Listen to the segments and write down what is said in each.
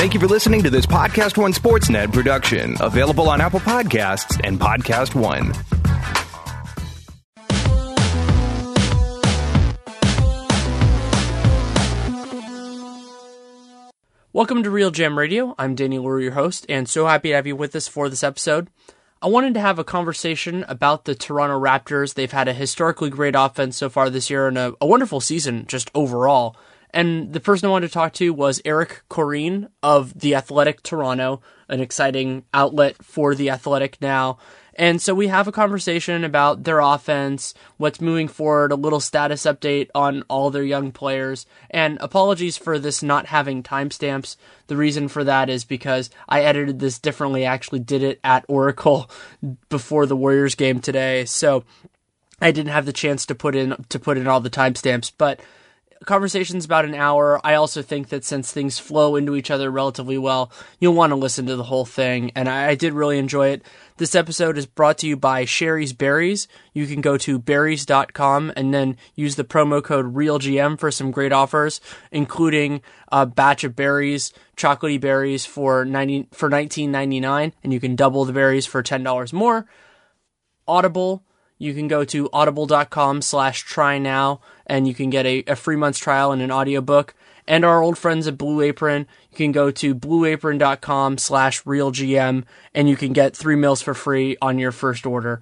Thank you for listening to this Podcast One Sportsnet production, available on Apple Podcasts and Podcast One. Welcome to Real Jam Radio. I'm Danny Lurie, your host, and so happy to have you with us for this episode. I wanted to have a conversation about the Toronto Raptors. They've had a historically great offense so far this year and a wonderful season just overall. And the person I wanted to talk to was Eric Koreen of The Athletic Toronto, an exciting outlet for The Athletic now. And so we have a conversation about their offense, what's moving forward, a little status update on all their young players, and apologies for this not having timestamps. The reason for that is because I edited this differently. I actually did it at Oracle before the Warriors game today, so I didn't have the chance to put in all the timestamps, but conversation's about an hour. I also think that since things flow into each other relatively well, you'll want to listen to the whole thing, and I did really enjoy it. This episode is brought to you by Sherry's Berries. You can go to berries.com and then use the promo code REALGM for some great offers, including a batch of berries, chocolatey berries for $19.99, and you can double the berries for $10 more. Audible. You can go to audible.com/try now, and you can get a free month's trial and an audiobook. And our old friends at Blue Apron, you can go to blueapron.com/realgm, and you can get 3 meals for free on your first order.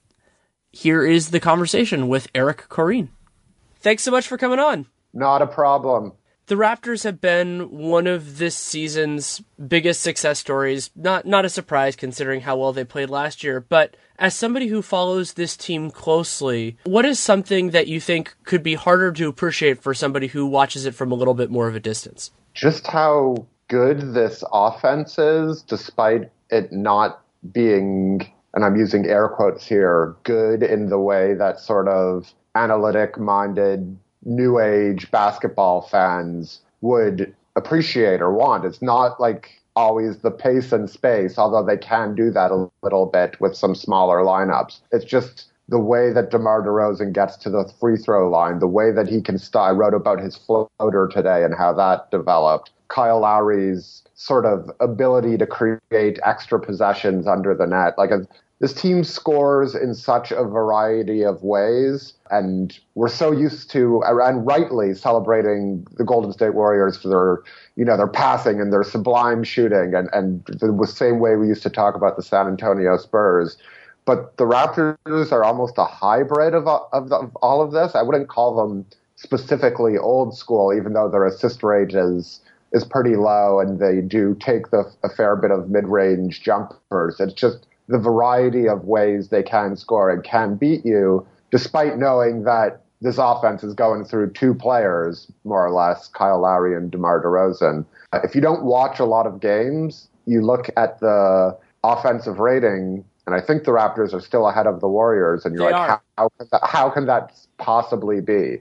Here is the conversation with Eric Koreen. Thanks so much for coming on. Not a problem. The Raptors have been one of this season's biggest success stories. Not a surprise considering how well they played last year, but as somebody who follows this team closely, what is something that you think could be harder to appreciate for somebody who watches it from a little bit more of a distance? Just how good this offense is, despite it not being, and I'm using air quotes here, good in the way that sort of analytic-minded new age basketball fans would appreciate or want. It's not like always the pace and space, although they can do that a little bit with some smaller lineups. It's just the way that DeMar DeRozan gets to the free throw line, the way that he can I wrote about his floater today and how that developed. Kyle Lowry's sort of ability to create extra possessions under the net. This team scores in such a variety of ways, and we're so used to, and rightly, celebrating the Golden State Warriors for their passing and their sublime shooting, and the same way we used to talk about the San Antonio Spurs. But the Raptors are almost a hybrid of all of this. I wouldn't call them specifically old school, even though their assist rate is pretty low, and they do take a fair bit of mid-range jumpers. It's just the variety of ways they can score and can beat you, despite knowing that this offense is going through two players, more or less, Kyle Lowry and DeMar DeRozan. If you don't watch a lot of games, you look at the offensive rating, and I think the Raptors are still ahead of the Warriors, and you're how can that possibly be?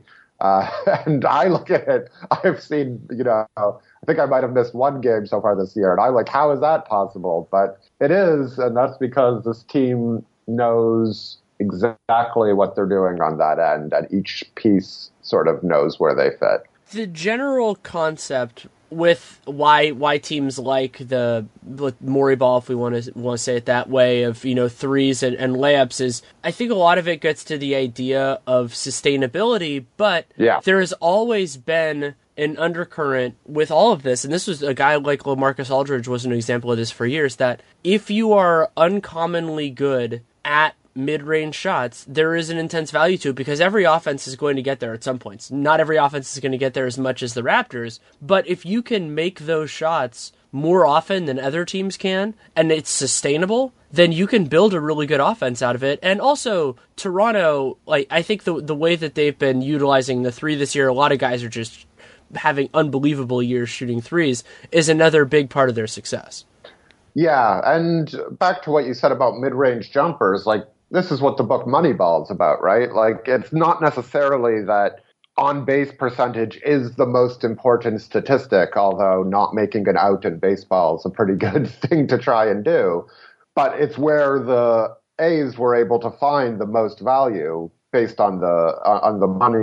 And I look at it, I've seen, I think I might have missed one game so far this year, and I'm like, how is that possible? But it is, and that's because this team knows exactly what they're doing on that end, and each piece sort of knows where they fit. The general concept with why teams like the Morey ball, if we want to say it that way, of threes and layups is, I think a lot of it gets to the idea of sustainability, but there has always been an undercurrent with all of this, and this was a guy like LaMarcus Aldridge was an example of this for years, that if you are uncommonly good at mid-range shots, there is an intense value to it because every offense is going to get there at some points. Not every offense is going to get there as much as the Raptors, but if you can make those shots more often than other teams can, and it's sustainable, then you can build a really good offense out of it. And also, Toronto, I think the way that they've been utilizing the three this year, a lot of guys are just having unbelievable years shooting threes, is another big part of their success. Yeah, and back to what you said about mid-range jumpers, this is what the book Moneyball is about, right? It's not necessarily that on-base percentage is the most important statistic, although not making an out in baseball is a pretty good thing to try and do. But it's where the A's were able to find the most value based on the money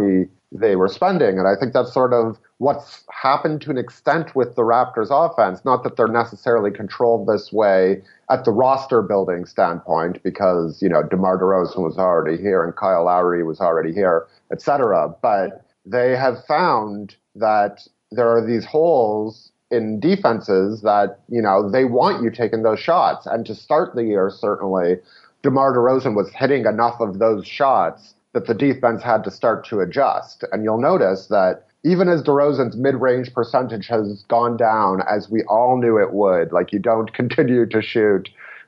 they were spending. And I think that's sort of what's happened to an extent with the Raptors offense. Not that they're necessarily controlled this way at the roster building standpoint, because, DeMar DeRozan was already here and Kyle Lowry was already here, et cetera. But they have found that there are these holes in defenses that, they want you taking those shots. And to start the year, certainly, DeMar DeRozan was hitting enough of those shots that the defense had to start to adjust. And you'll notice that even as DeRozan's mid-range percentage has gone down, as we all knew it would, like you don't continue to shoot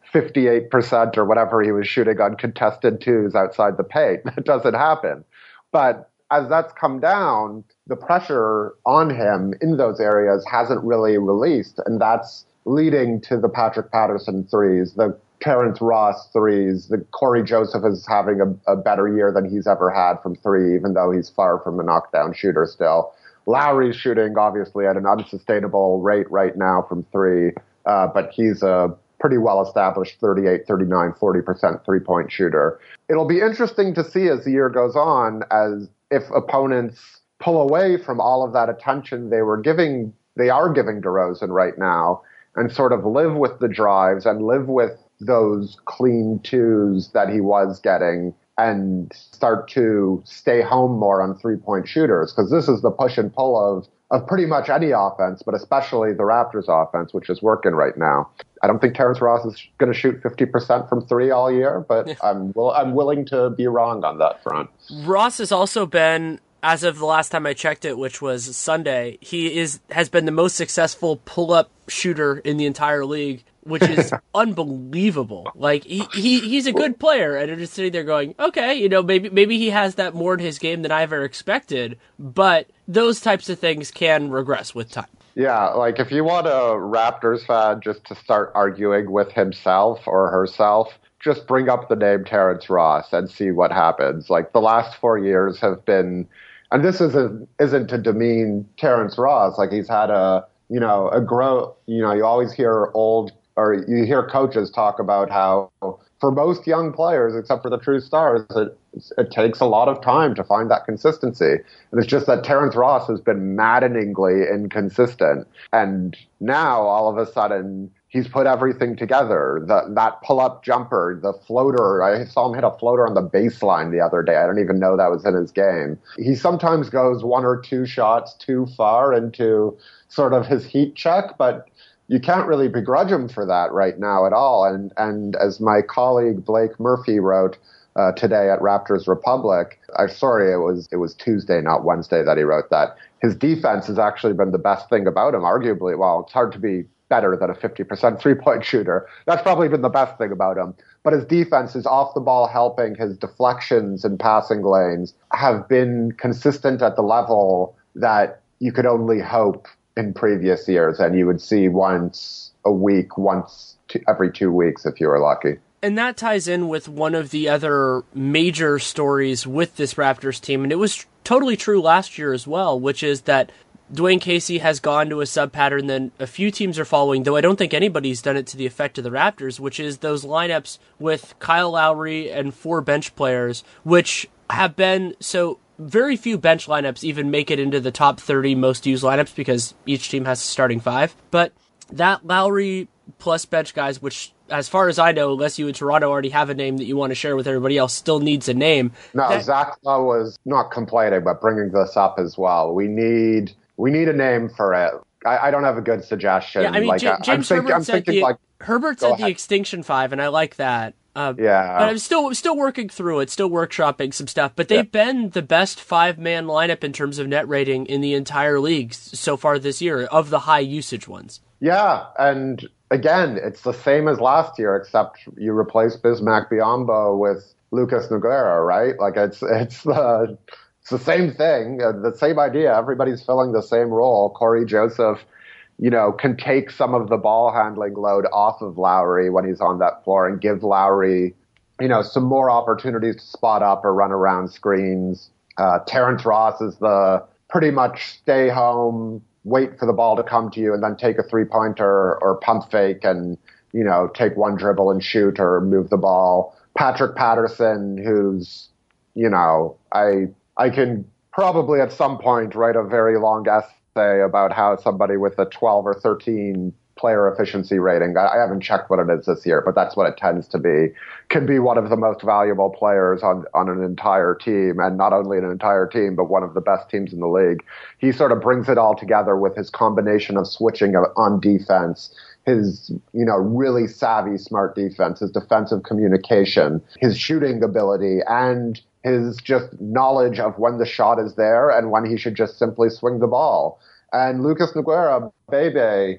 58% or whatever he was shooting on contested twos outside the paint. That doesn't happen. But as that's come down, the pressure on him in those areas hasn't really released. And that's leading to the Patrick Patterson threes, the Terrence Ross threes. The Corey Joseph is having a better year than he's ever had from three, even though he's far from a knockdown shooter still. Lowry's shooting, obviously, at an unsustainable rate right now from three, but he's a pretty well-established 38, 39, 40% three-point shooter. It'll be interesting to see as the year goes on, as if opponents pull away from all of that attention they are giving DeRozan right now, and sort of live with the drives and live with those clean twos that he was getting, and start to stay home more on three-point shooters. Because this is the push and pull of pretty much any offense, but especially the Raptors offense, which is working right now. I don't think Terrence Ross is going to shoot 50% from three all year, but I'm willing to be wrong on that front. Ross has also been, as of the last time I checked it, which was Sunday, has been the most successful pull-up shooter in the entire league, which is unbelievable. Like, he's a good player, and I'm just sitting there going, okay, maybe he has that more in his game than I ever expected, but those types of things can regress with time. Yeah, like if you want a Raptors fan just to start arguing with himself or herself, just bring up the name Terrence Ross and see what happens. Like, the last 4 years have been, and this isn't to demean Terrence Ross, like he's had a growth. You always hear you hear coaches talk about how for most young players, except for the true stars, it takes a lot of time to find that consistency. And it's just that Terrence Ross has been maddeningly inconsistent. And now, all of a sudden, he's put everything together. That pull-up jumper, the floater. I saw him hit a floater on the baseline the other day. I don't even know that was in his game. He sometimes goes one or two shots too far into sort of his heat check, but you can't really begrudge him for that right now at all. And as my colleague Blake Murphy wrote today at Raptors Republic, it was Tuesday, not Wednesday, that he wrote that. His defense has actually been the best thing about him, arguably. Well, it's hard to be better than a 50% three-point shooter. That's probably been the best thing about him. But his defense is off the ball helping. His deflections and passing lanes have been consistent at the level that you could only hope in previous years, and you would see once a week, every 2 weeks if you were lucky. And that ties in with one of the other major stories with this Raptors team, and it was totally true last year as well, which is that Dwayne Casey has gone to a sub-pattern that a few teams are following, though I don't think anybody's done it to the effect of the Raptors, which is those lineups with Kyle Lowry and 4 bench players, which have been so very few bench lineups even make it into the top 30 most used lineups because each team has a starting 5. But that Lowry plus bench guys, which, as far as I know, unless you in Toronto already have a name that you want to share with everybody else, still needs a name. No, Zach Lowe was not complaining, but bringing this up as well. We need a name for it. I don't have a good suggestion. Yeah, I mean, James Herbert said the Extinction 5, and I like that. Yeah, but I'm still working through it, still workshopping some stuff. But they've been the best 5-man lineup in terms of net rating in the entire league so far this year, of the high usage ones. Yeah, and again, it's the same as last year, except you replace Bismack Biyombo with Lucas Nogueira, right? Like it's the same thing, the same idea. Everybody's filling the same role. Corey Joseph, can take some of the ball handling load off of Lowry when he's on that floor and give Lowry, some more opportunities to spot up or run around screens. Terrence Ross is the pretty much stay home, wait for the ball to come to you and then take a three-pointer or pump fake and, take one dribble and shoot or move the ball. Patrick Patterson, who's, I can probably at some point write a very long essay about how somebody with a 12 or 13 player efficiency rating, I haven't checked what it is this year, but that's what it tends to be, can be one of the most valuable players on an entire team, and not only an entire team, but one of the best teams in the league. He sort of brings it all together with his combination of switching on defense, his, really savvy, smart defense, his defensive communication, his shooting ability, and his just knowledge of when the shot is there and when he should just simply swing the ball. And Lucas Nogueira, Bebe,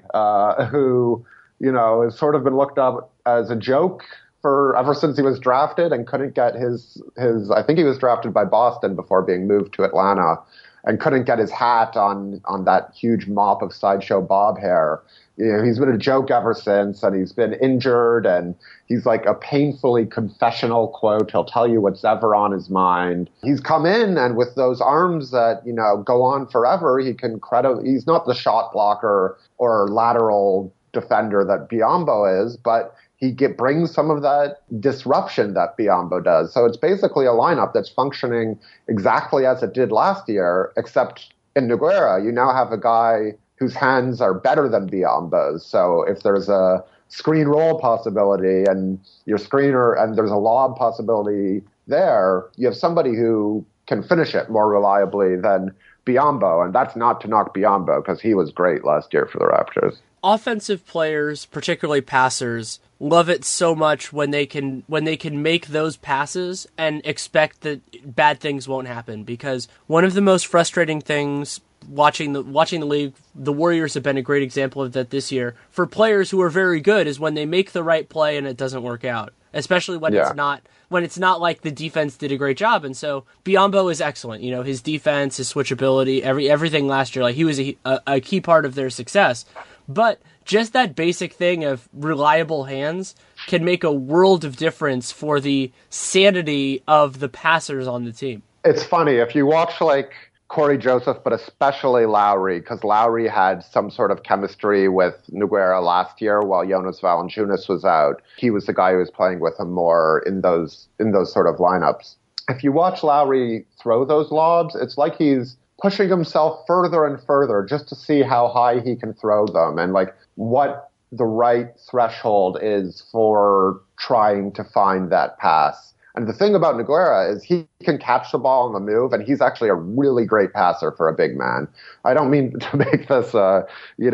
who, has sort of been looked up as a joke ever since he was drafted and couldn't get his I think he was drafted by Boston before being moved to Atlanta and couldn't get his hat on that huge mop of Sideshow Bob hair. He's been a joke ever since, and he's been injured, and he's like a painfully confessional quote. He'll tell you what's ever on his mind. He's come in, and with those arms that, go on forever, he's not the shot blocker or lateral defender that Biyombo is, but he brings some of that disruption that Biyombo does. So it's basically a lineup that's functioning exactly as it did last year, except in Nogueira, you now have a guy whose hands are better than Biyombo's. So if there's a screen roll possibility and your screener and there's a lob possibility there, you have somebody who can finish it more reliably than Biyombo. And that's not to knock Biyombo, because he was great last year for the Raptors. Offensive players, particularly passers, love it so much when they can make those passes and expect that bad things won't happen. Because one of the most frustrating things watching the league, the Warriors have been a great example of that this year, for players who are very good, is when they make the right play and it doesn't work out. Especially when it's not like the defense did a great job. And so Biyombo is excellent. His defense, his switchability, everything last year, like he was a key part of their success. But just that basic thing of reliable hands can make a world of difference for the sanity of the passers on the team. It's funny, if you watch Corey Joseph, but especially Lowry, because Lowry had some sort of chemistry with Nogueira last year while Jonas Valanciunas was out. He was the guy who was playing with him more in those sort of lineups. If you watch Lowry throw those lobs, it's like he's pushing himself further and further just to see how high he can throw them and what the right threshold is for trying to find that pass. And the thing about Nogueira is he can catch the ball on the move, and he's actually a really great passer for a big man. I don't mean to make this a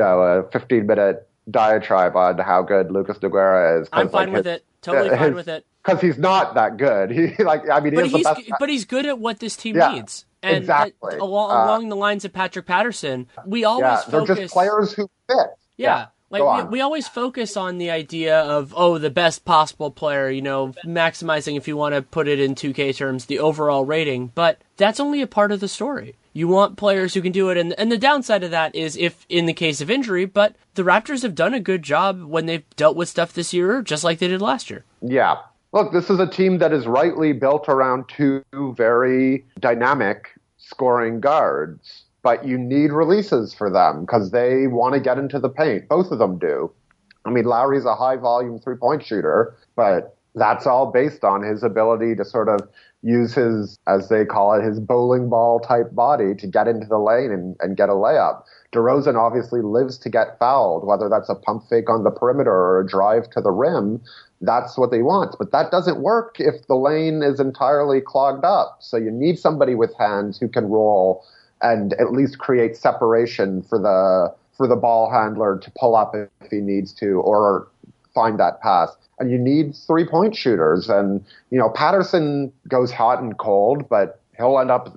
15-minute diatribe on how good Lucas Nogueira is. I'm fine with it. Totally fine with it. Because he's not that good. But he's good at what this team needs. And exactly. Along the lines of Patrick Patterson, we always focus... They're just players who fit. Yeah. We always focus on the idea of, the best possible player, maximizing, if you want to put it in 2K terms, the overall rating. But that's only a part of the story. You want players who can do it. And the downside of that is if in the case of injury, but the Raptors have done a good job when they've dealt with stuff this year, just like they did last year. Yeah. Look, this is a team that is rightly built around two very dynamic scoring guards. But you need releases for them because they want to get into the paint. Both of them do. I mean, Lowry's a high-volume three-point shooter, but that's all based on his ability to sort of use his, as they call it, his bowling ball-type body to get into the lane and get a layup. DeRozan obviously lives to get fouled, whether that's a pump fake on the perimeter or a drive to the rim. That's what they want. But that doesn't work if the lane is entirely clogged up. So you need somebody with hands who can roll and at least create separation for the ball handler to pull up if he needs to, or find that pass. And you need three-point shooters. And, Patterson goes hot and cold, but he'll end up,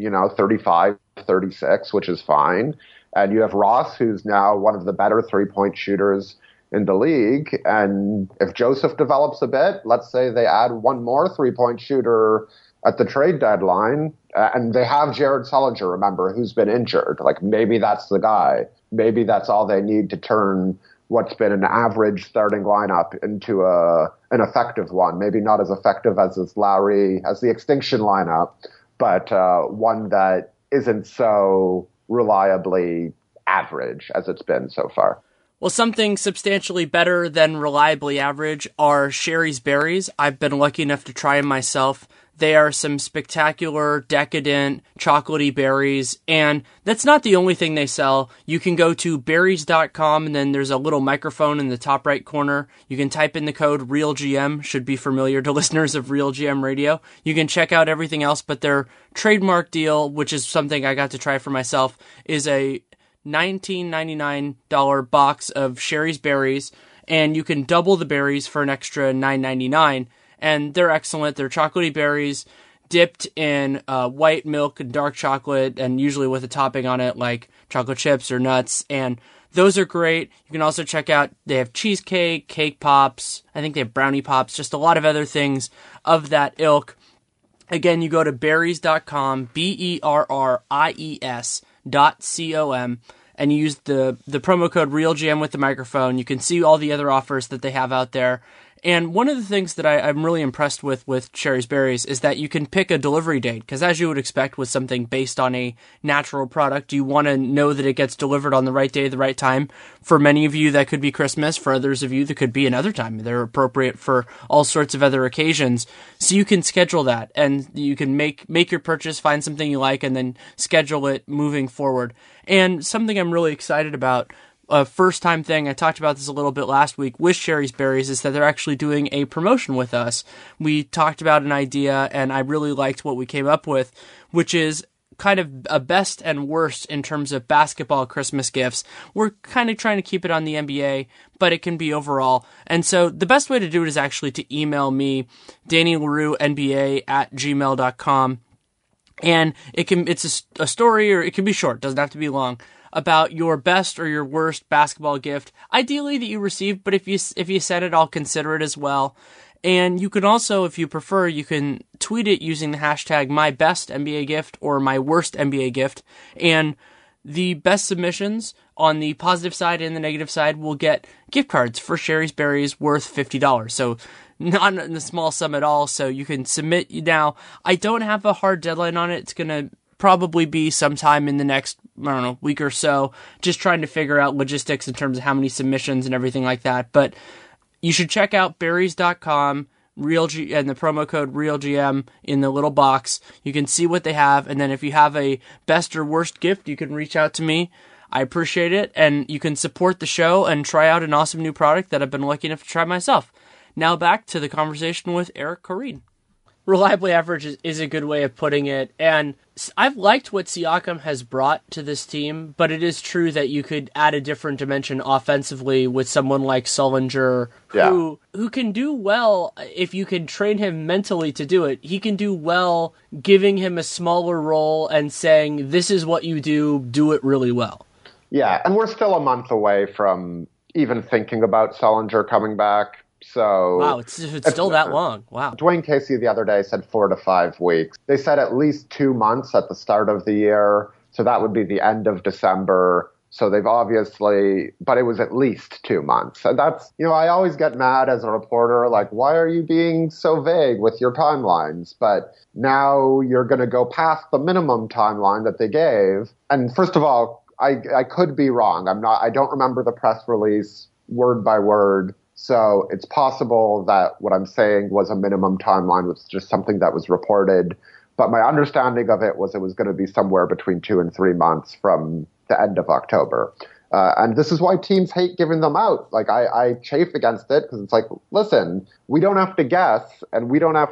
35, 36, which is fine. And you have Ross, who's now one of the better three-point shooters in the league. And if Joseph develops a bit, let's say they add one more three-point shooter at the trade deadline, and they have Jared Sullinger, remember, who's been injured. Maybe that's the guy. Maybe that's all they need to turn what's been an average starting lineup into an effective one. Maybe not as effective as the extinction lineup, but one that isn't so reliably average as it's been so far. Well, something substantially better than reliably average are Sherry's berries. I've been lucky enough to try them myself. They are some spectacular, decadent, chocolatey berries, and that's not the only thing they sell. You can go to berries.com, and then there's a little microphone in the top right corner. You can type in the code REALGM, should be familiar to listeners of Real GM Radio. You can check out everything else, but their trademark deal, which is something I got to try for myself, is a $19.99 box of Sherry's berries, and you can double the berries for an extra $9.99. And they're excellent. They're chocolatey berries dipped in white milk and dark chocolate, and usually with a topping on it like chocolate chips or nuts. And those are great. You can also check out, they have cheesecake, cake pops. I think they have brownie pops, just a lot of other things of that ilk. Again, you go to berries.com, BERRIES.com, and you use the promo code RealGM with the microphone. You can see all the other offers that they have out there. And one of the things that I'm really impressed with Sherry's Berries is that you can pick a delivery date, because as you would expect with something based on a natural product, you want to know that it gets delivered on the right day, the right time. For many of you, that could be Christmas. For others of you, that could be another time. They're appropriate for all sorts of other occasions. So you can schedule that, and you can make your purchase, find something you like, and then schedule it moving forward. And something I'm really excited about, a first-time thing, I talked about this a little bit last week with Sherry's Berries, is that they're actually doing a promotion with us. We talked about an idea, and I really liked what we came up with, which is kind of a best and worst in terms of basketball Christmas gifts. We're kind of trying to keep it on the NBA, but it can be overall. And so the best way to do it is actually to email me, DannyLaRueNBA@gmail.com. And it's a story, or it can be short, doesn't have to be long, about your best or your worst basketball gift, ideally that you received, but if you send it, I'll consider it as well. And you can also, if you prefer, you can tweet it using the hashtag #MyBestNBAGift or #MyWorstNBAGift. And the best submissions on the positive side and the negative side will get gift cards for Sherry's Berries worth $50. So not in a small sum at all. So you can submit now. I don't have a hard deadline on it. It's going to probably be sometime in the next, week or so, just trying to figure out logistics in terms of how many submissions and everything like that. But you should check out berries.com, and the promo code RealGM in the little box. You can see what they have, and then if you have a best or worst gift, you can reach out to me. I appreciate it, and you can support the show and try out an awesome new product that I've been lucky enough to try myself. Now back to the conversation with Eric Koreen. Reliably average is a good way of putting it, and I've liked what Siakam has brought to this team, but it is true that you could add a different dimension offensively with someone like Sullinger, who can do well if you can train him mentally to do it. He can do well giving him a smaller role and saying, this is what you do it really well. Yeah, and we're still a month away from even thinking about Sullinger coming back. So wow, it's still that long. Wow. Dwayne Casey the other day said 4 to 5 weeks. They said at least 2 months at the start of the year. So that would be the end of December. So they've obviously, but it was at least 2 months. And that's, I always get mad as a reporter, like, why are you being so vague with your timelines? But now you're going to go past the minimum timeline that they gave. And first of all, I could be wrong. I don't remember the press release word by word. So it's possible that what I'm saying was a minimum timeline, was just something that was reported. But my understanding of it was going to be somewhere between 2 and 3 months from the end of October. And this is why teams hate giving them out. Like, I chafe against it because it's like, listen, we don't have to guess, and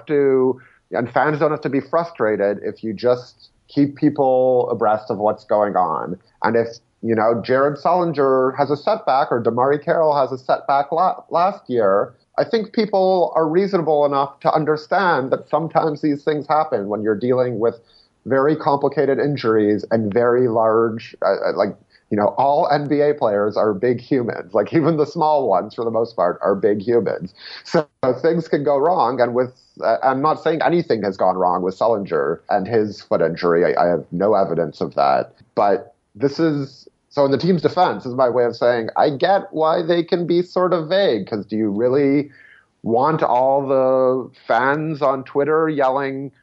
fans don't have to be frustrated if you just keep people abreast of what's going on. And if Jared Sullinger has a setback, or DeMarre Carroll has a setback last year, I think people are reasonable enough to understand that sometimes these things happen when you're dealing with very complicated injuries and very large, all NBA players are big humans. Like, even the small ones, for the most part, are big humans. So things can go wrong. And I'm not saying anything has gone wrong with Sullinger and his foot injury. I have no evidence of that. But so in the team's defense, is my way of saying, I get why they can be sort of vague, because do you really want all the fans on Twitter yelling,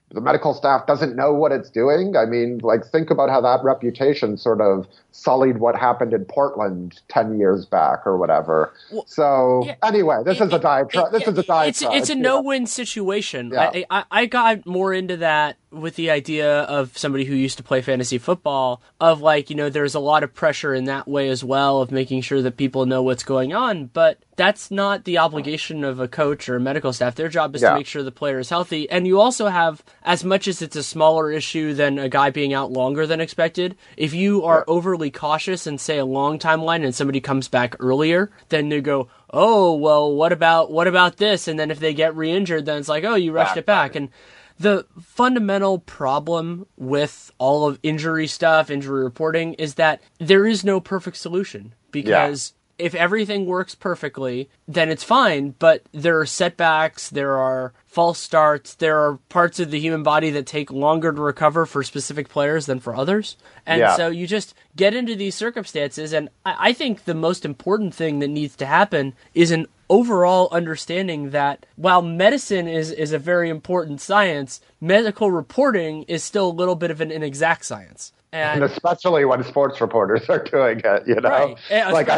the medical staff doesn't know what it's doing. I mean, like, think about how that reputation sort of sullied what happened in Portland 10 years back or whatever. Well, so anyway, this is a diatribe. It's a no-win situation. Yeah. I got more into that with the idea of somebody who used to play fantasy football, of like, there's a lot of pressure in that way as well, of making sure that people know what's going on, but that's not the obligation of a coach or a medical staff. Their job is to make sure the player is healthy. And you also have, as much as it's a smaller issue than a guy being out longer than expected, if you are overly cautious and say a long timeline and somebody comes back earlier, then they go, oh, well, what about this? And then if they get re-injured, then it's like, oh, you rushed it back. And the fundamental problem with all of injury stuff, injury reporting, is that there is no perfect solution, because if everything works perfectly, then it's fine, but there are setbacks, there are false starts, there are parts of the human body that take longer to recover for specific players than for others. And so you just get into these circumstances, and I think the most important thing that needs to happen is an overall understanding that while medicine is a very important science, medical reporting is still a little bit of an inexact science. And especially when sports reporters are doing it, Right. Like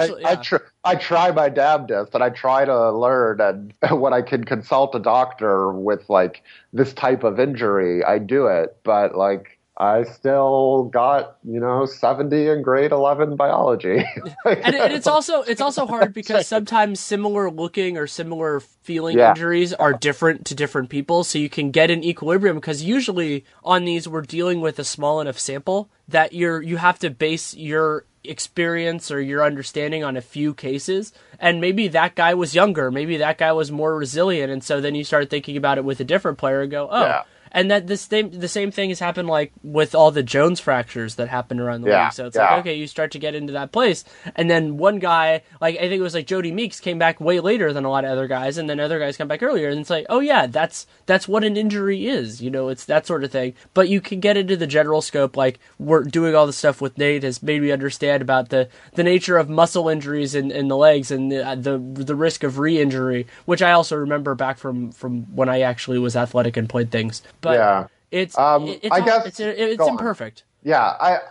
I try my damnedest, and I try to learn, and when I can consult a doctor with like this type of injury, I do it. But like, I still got, 70 in grade 11 biology. and it's also hard because sometimes similar looking or similar feeling injuries are different to different people. So you can get an equilibrium, because usually on these, we're dealing with a small enough sample that you have to base your experience or your understanding on a few cases. And maybe that guy was younger. Maybe that guy was more resilient. And so then you start thinking about it with a different player and go, oh. Yeah. And that the same thing has happened like with all the Jones fractures that happened around the league. So it's like, okay, you start to get into that place. And then one guy, like I think it was like Jody Meeks, came back way later than a lot of other guys, and then other guys come back earlier. And it's like, oh yeah, that's what an injury is. It's that sort of thing. But you can get into the general scope, like we're doing all the stuff with Nate has made me understand about the nature of muscle injuries in the legs and the risk of re-injury, which I also remember back from when I actually was athletic and played things. But it's imperfect. Yeah, I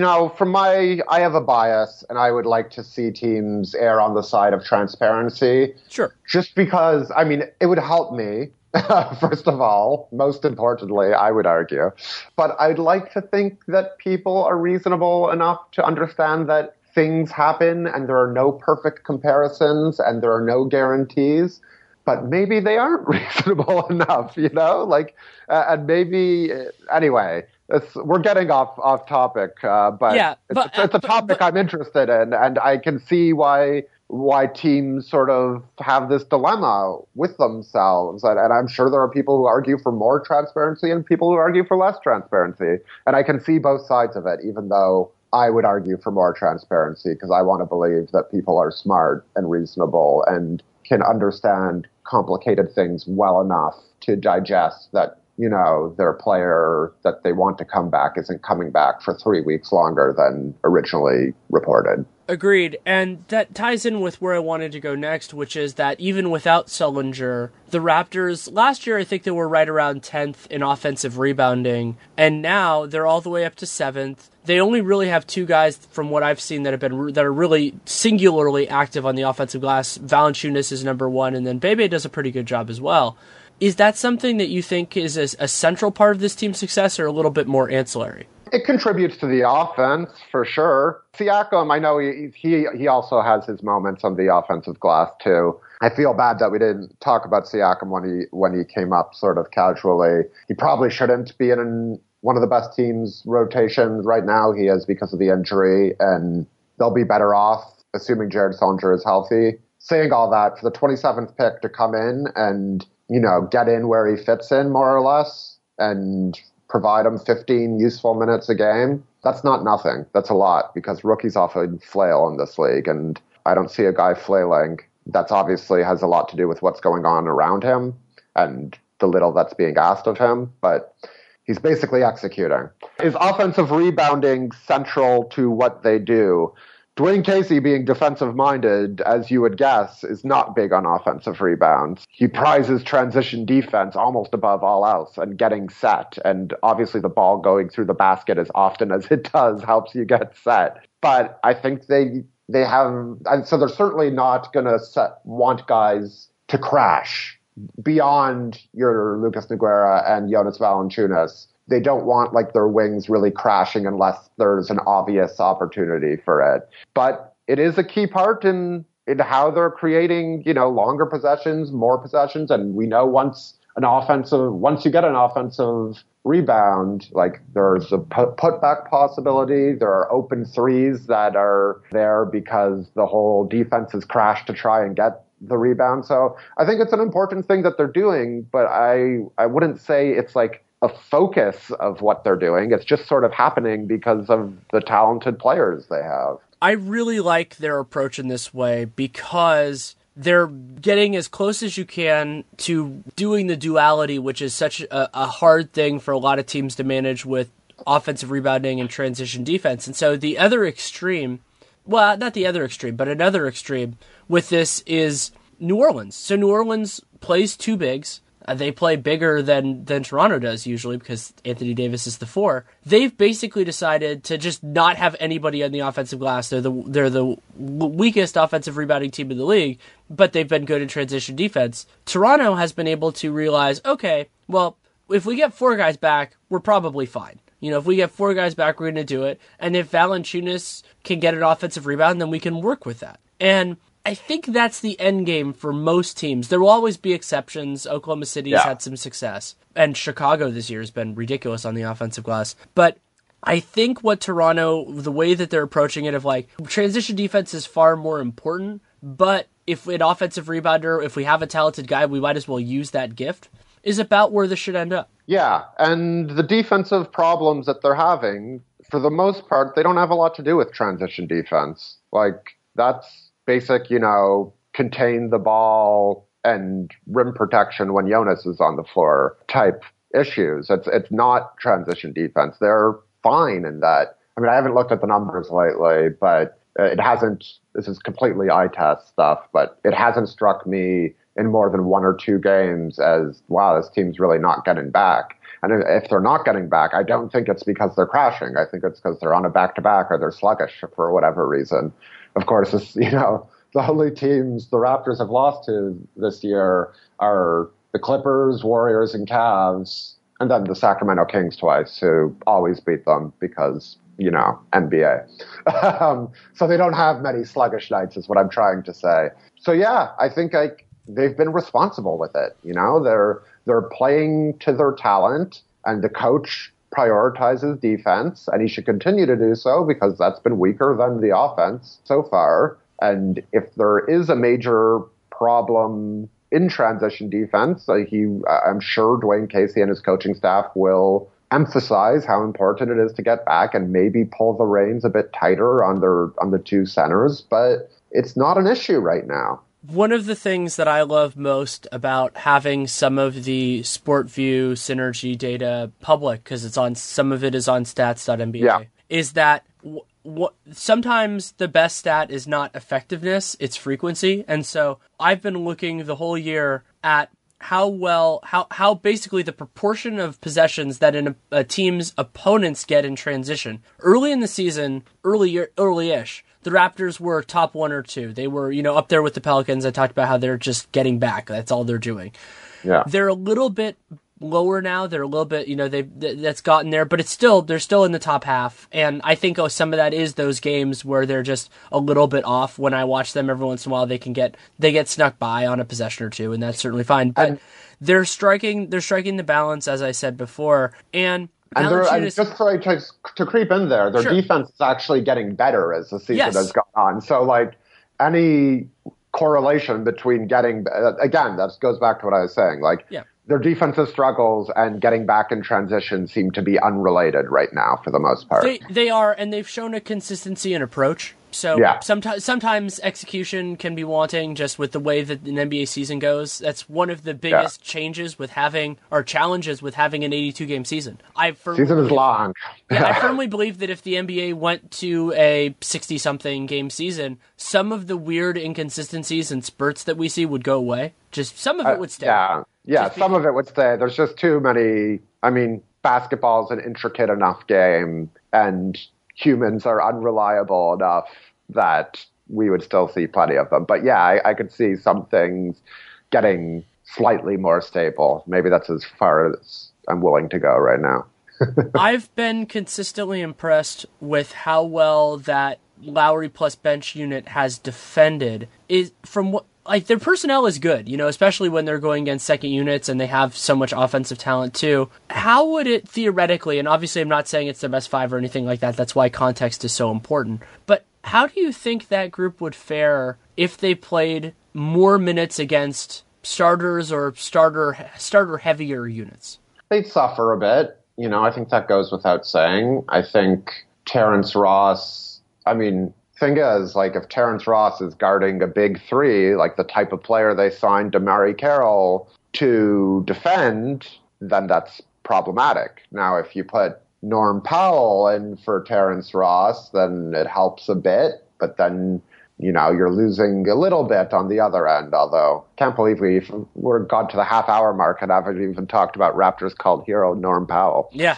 have a bias, and I would like to see teams err on the side of transparency. Sure. Just because, it would help me, first of all, most importantly, I would argue. But I'd like to think that people are reasonable enough to understand that things happen and there are no perfect comparisons and there are no guarantees. But maybe they aren't reasonable enough, and maybe anyway. We're getting off topic, but it's a topic I'm interested in, and I can see why teams sort of have this dilemma with themselves. And I'm sure there are people who argue for more transparency and people who argue for less transparency, and I can see both sides of it, even though I would argue for more transparency because I want to believe that people are smart and reasonable and can understand complicated things well enough to digest that, their player that they want to come back isn't coming back for 3 weeks longer than originally reported. Agreed. And that ties in with where I wanted to go next, which is that even without Sullinger, the Raptors, last year I think they were right around 10th in offensive rebounding, and now they're all the way up to 7th. They only really have two guys from what I've seen that are really singularly active on the offensive glass. Valanciunas is number 1, and then Bebe does a pretty good job as well. Is that something that you think is a central part of this team's success, or a little bit more ancillary? It contributes to the offense, for sure. Siakam, I know he also has his moments on the offensive glass, too. I feel bad that we didn't talk about Siakam when he came up sort of casually. He probably shouldn't be in one of the best teams' rotations right now. He is because of the injury, and they'll be better off, assuming Jared Sullinger is healthy. Saying all that, for the 27th pick to come in and get in where he fits in, more or less, and provide him 15 useful minutes a game, that's not nothing. That's a lot, because rookies often flail in this league, and I don't see a guy flailing. That obviously has a lot to do with what's going on around him and the little that's being asked of him, but he's basically executing. Is offensive rebounding central to what they do? Dwayne Casey, being defensive-minded, as you would guess, is not big on offensive rebounds. He prizes transition defense almost above all else and getting set. And obviously the ball going through the basket as often as it does helps you get set. But I think they have, and so they're certainly not going to want guys to crash beyond your Lucas Nogueira and Jonas Valanciunas. They don't want like their wings really crashing unless there's an obvious opportunity for it. But it is a key part in how they're creating, longer possessions, more possessions. And we know once you get an offensive rebound, like there's a putback possibility. There are open threes that are there because the whole defense has crashed to try and get the rebound. So I think it's an important thing that they're doing, but I wouldn't say it's like a focus of what they're doing. It's just sort of happening because of the talented players they have. I really like their approach in this way because they're getting as close as you can to doing the duality, which is such a hard thing for a lot of teams to manage with offensive rebounding and transition defense. And so the other extreme, well, not the other extreme, but another extreme with this is New Orleans. So New Orleans plays two bigs. They play bigger than Toronto does usually because Anthony Davis is the 4. They've basically decided to just not have anybody on the offensive glass. They're the weakest offensive rebounding team in the league, but they've been good in transition defense. Toronto has been able to realize, okay, well, if we get 4 guys back, we're probably fine. If we get 4 guys back, we're going to do it. And if Valanciunas can get an offensive rebound, then we can work with that. And I think that's the end game for most teams. There will always be exceptions. Oklahoma City has had some success. And Chicago this year has been ridiculous on the offensive glass. But I think what Toronto, the way that they're approaching it of like, transition defense is far more important. But if an offensive rebounder, if we have a talented guy, we might as well use that gift, is about where this should end up. Yeah, and the defensive problems that they're having, for the most part, they don't have a lot to do with transition defense. Like, that's basic, contain the ball and rim protection when Jonas is on the floor type issues. It's not transition defense. They're fine in that. I mean, I haven't looked at the numbers lately, but it hasn't, this is completely eye test stuff, but it hasn't struck me in more than 1 or 2 games as, wow, this team's really not getting back. And if they're not getting back, I don't think it's because they're crashing. I think it's because they're on a back-to-back or they're sluggish for whatever reason. Of course, it's, the only teams the Raptors have lost to this year are the Clippers, Warriors, and Cavs, and then the Sacramento Kings twice, who always beat them because, NBA. So they don't have many sluggish nights is what I'm trying to say. So yeah, I think they've been responsible with it. They're playing to their talent, and the coach prioritizes defense, and he should continue to do so because that's been weaker than the offense so far. And if there is a major problem in transition defense, I'm sure Dwayne Casey and his coaching staff will emphasize how important it is to get back and maybe pull the reins a bit tighter on the 2 centers. But it's not an issue right now. One of the things that I love most about having some of the SportView synergy data public, because some of it is on stats.nba, is that sometimes the best stat is not effectiveness, it's frequency. And so I've been looking the whole year at how basically the proportion of possessions that a team's opponents get in transition. Early in the season, early-ish, the Raptors were top 1 or 2. They were, up there with the Pelicans. I talked about how they're just getting back. That's all they're doing. Yeah. They're a little bit lower now. They're a little bit, that's gotten there, but they're still in the top half. And I think some of that is those games where they're just a little bit off. When I watch them every once in a while, they get snuck by on a possession or 2, and that's certainly fine. But they're striking the balance, as I said before, and just to creep in there, their defense is actually getting better as the season has gone on. So, any correlation between again, that goes back to what I was saying. Their defensive struggles and getting back in transition seem to be unrelated right now for the most part. They are, and they've shown a consistency in approach. So sometimes execution can be wanting just with the way that an NBA season goes. That's one of the biggest changes with having, or challenges with having an 82-game season. Season is long. I firmly believe that if the NBA went to a 60-something game season, some of the weird inconsistencies and spurts that we see would go away. Just some of it would stay. Some of it would stay. There's just too many. I mean, basketball's an intricate enough game, and humans are unreliable enough that we would still see plenty of them. But yeah, I could see some things getting slightly more stable. Maybe that's as far as I'm willing to go right now. I've been consistently impressed with how well that Lowry plus bench unit has defended. Their personnel is good, especially when they're going against second units and they have so much offensive talent too. How would it theoretically, and obviously I'm not saying it's their best five or anything like that, that's why context is so important, but how do you think that group would fare if they played more minutes against starters or starter heavier units? They'd suffer a bit. I think that goes without saying. I think Terrence Ross, thing is, if Terrence Ross is guarding a big three, like the type of player they signed DeMarre Carroll to defend, then that's problematic. Now, if you put Norm Powell in for Terrence Ross, then it helps a bit, but then, you're losing a little bit on the other end, although can't believe we're gone to the half-hour mark and haven't even talked about Raptors called hero Norm Powell. Yeah.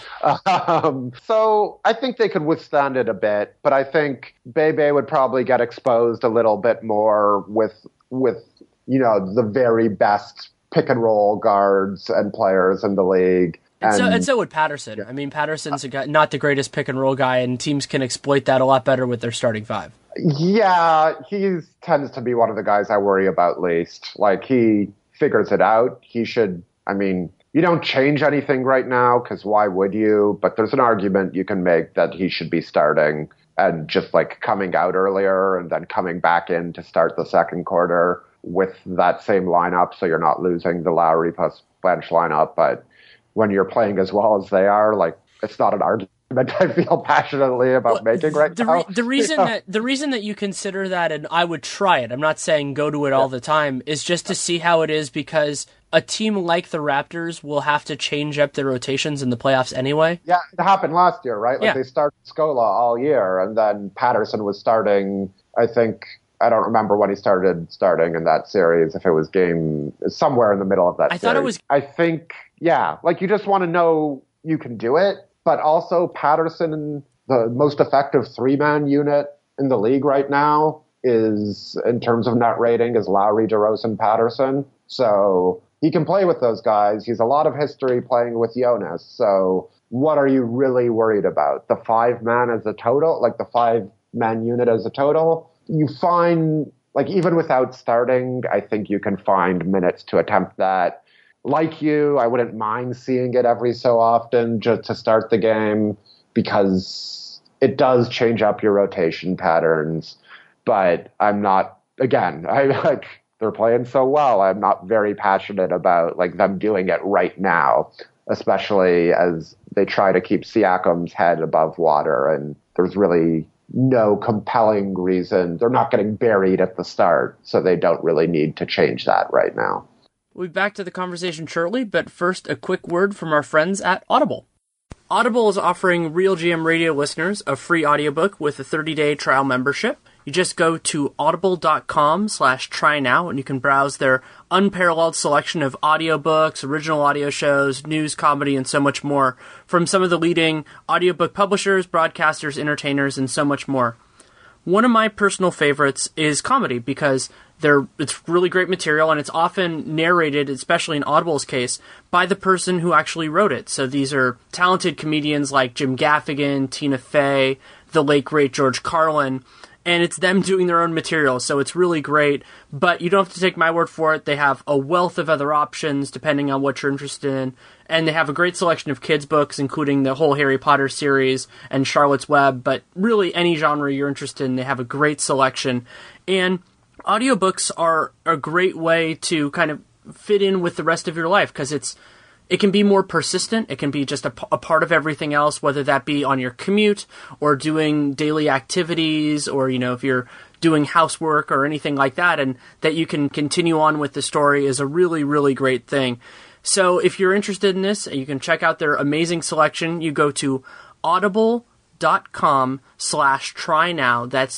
So I think they could withstand it a bit, but I think Bebe would probably get exposed a little bit more with the very best pick-and-roll guards and players in the league. And so would Patterson. Patterson's not the greatest pick-and-roll guy, and teams can exploit that a lot better with their starting five. Yeah, he tends to be one of the guys I worry about least. He figures it out. He should, you don't change anything right now, because why would you? But there's an argument you can make that he should be starting and just, coming out earlier and then coming back in to start the second quarter with that same lineup, so you're not losing the Lowry plus bench lineup. But when you're playing as well as they are, it's not an argument I feel passionately about making right now. The reason that you consider that, and I would try it, I'm not saying go to it all the time, is just to see how it is, because a team like the Raptors will have to change up their rotations in the playoffs anyway. Yeah, it happened last year, right? They started Scola all year, and then Patterson was starting, I don't remember when he started starting in that series, if it was somewhere in the middle of that series. Thought it was... I think, you just want to know you can do it. But also Patterson, the most effective three-man unit in the league right now is, in terms of net rating, is Lowry, DeRozan, Patterson. So he can play with those guys. He's a lot of history playing with Jonas. So what are you really worried about? The five-man as a total? The five-man unit as a total? You find, even without starting, I think you can find minutes to attempt that. I wouldn't mind seeing it every so often just to start the game, because it does change up your rotation patterns. But I'm not, they're playing so well, I'm not very passionate about them doing it right now, especially as they try to keep Siakam's head above water, and there's really no compelling reason. They're not getting buried at the start, so they don't really need to change that right now. We'll be back to the conversation shortly, but first a quick word from our friends at Audible. Audible is offering Real GM Radio listeners a free audiobook with a 30-day trial membership. You just go to audible.com/try now, and you can browse their unparalleled selection of audiobooks, original audio shows, news, comedy, and so much more from some of the leading audiobook publishers, broadcasters, entertainers, and so much more. One of my personal favorites is comedy, because it's really great material, and it's often narrated, especially in Audible's case, by the person who actually wrote it. So these are talented comedians like Jim Gaffigan, Tina Fey, the late great George Carlin, and it's them doing their own material, so it's really great. But you don't have to take my word for it. They have a wealth of other options depending on what you're interested in, and they have a great selection of kids' books, including the whole Harry Potter series and Charlotte's Web, but really any genre you're interested in, they have a great selection. And audiobooks are a great way to kind of fit in with the rest of your life, because it's it can be more persistent. It can be just a part of everything else, whether that be on your commute or doing daily activities or, if you're doing housework or anything like that, and that you can continue on with the story is a really, really great thing. So if you're interested in this, you can check out their amazing selection. You go to audible.com/trynow. That's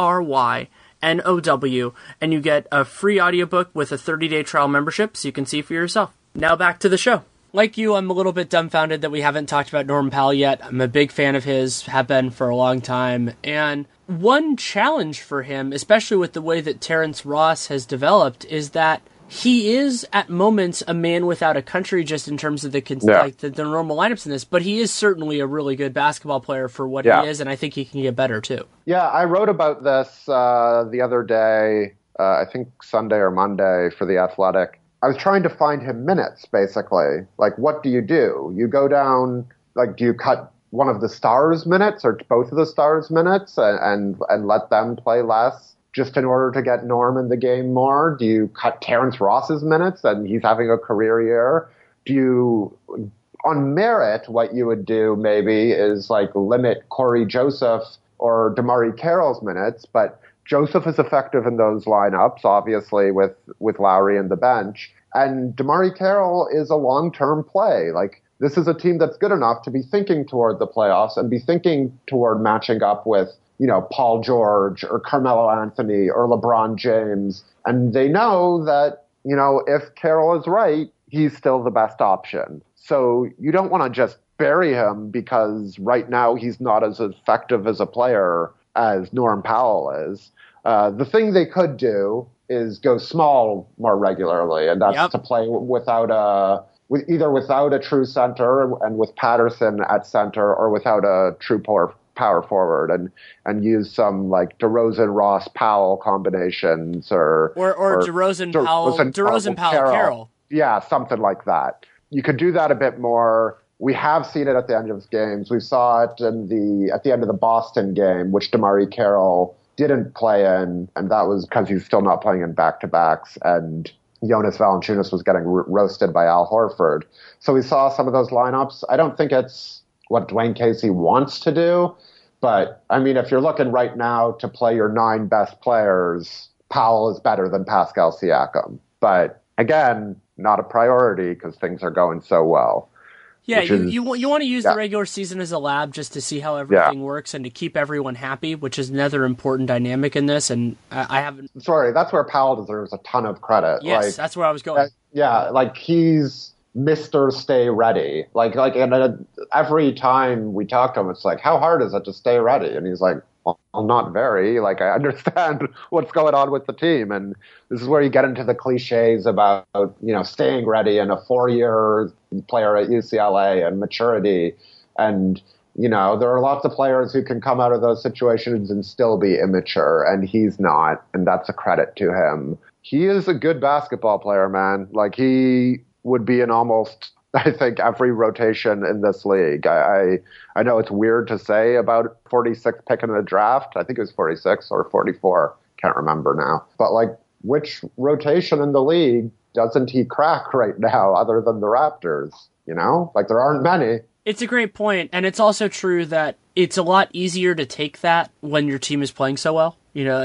TRYNOW, and you get a free audiobook with a 30-day trial membership so you can see for yourself. Now back to the show. Like you, I'm a little bit dumbfounded that we haven't talked about Norman Powell yet. I'm a big fan of his, have been for a long time. And one challenge for him, especially with the way that Terrence Ross has developed, is that he is at moments a man without a country, just in terms of the normal lineups in this. But he is certainly a really good basketball player for what he is, and I think he can get better too. Yeah, I wrote about this the other day, I think Sunday or Monday for The Athletic. I was trying to find him minutes, basically. Like, what do? You go down, like, do you cut one of the stars' minutes or both of the stars' minutes and let them play less just in order to get Norm in the game more? Do you cut Terrence Ross's minutes and he's having a career year? Do you, on merit, what you would do maybe is, like, limit Corey Joseph or DeMarre Carroll's minutes, but Joseph is effective in those lineups, obviously, with Lowry and the bench. And DeMarre Carroll is a long-term play. Like, this is a team that's good enough to be thinking toward the playoffs and be thinking toward matching up with, Paul George or Carmelo Anthony or LeBron James. And they know that, if Carroll is right, he's still the best option. So you don't want to just bury him because right now he's not as effective as a player as Norm Powell is. The thing they could do is go small more regularly, and that's to play without a true center and with Patterson at center, or without a true power forward, and use some like DeRozan, Ross, Powell combinations, or DeRozan, Powell, Carroll. Yeah, something like that. You could do that a bit more. We have seen it at the end of games. We saw it at the end of the Boston game, which DeMarre Carroll didn't play in, and that was because he's still not playing in back-to-backs, and Jonas Valanciunas was getting roasted by Al Horford. So we saw some of those lineups. I don't think it's what Dwayne Casey wants to do, but, I mean, if you're looking right now to play your 9 best players, Powell is better than Pascal Siakam. But, again, not a priority because things are going so well. Yeah, you want to use the regular season as a lab just to see how everything works and to keep everyone happy, which is another important dynamic in this. And I haven't. Sorry, that's where Powell deserves a ton of credit. Yes, that's where I was going. Like he's Mr. Stay Ready. Like, and every time we talk to him, it's like, how hard is it to stay ready? And he's like, well, not very. Like, I understand what's going on with the team. And this is where you get into the cliches about, staying ready and a 4-year player at UCLA and maturity. And, there are lots of players who can come out of those situations and still be immature. And he's not. And that's a credit to him. He is a good basketball player, man. Like, he would be in almost, I think, every rotation in this league. I know it's weird to say about 46th pick in the draft. I think it was 46 or 44. Can't remember now. But, like, which rotation in the league doesn't he crack right now other than the Raptors? Like, there aren't many. It's a great point, and it's also true that it's a lot easier to take that when your team is playing so well.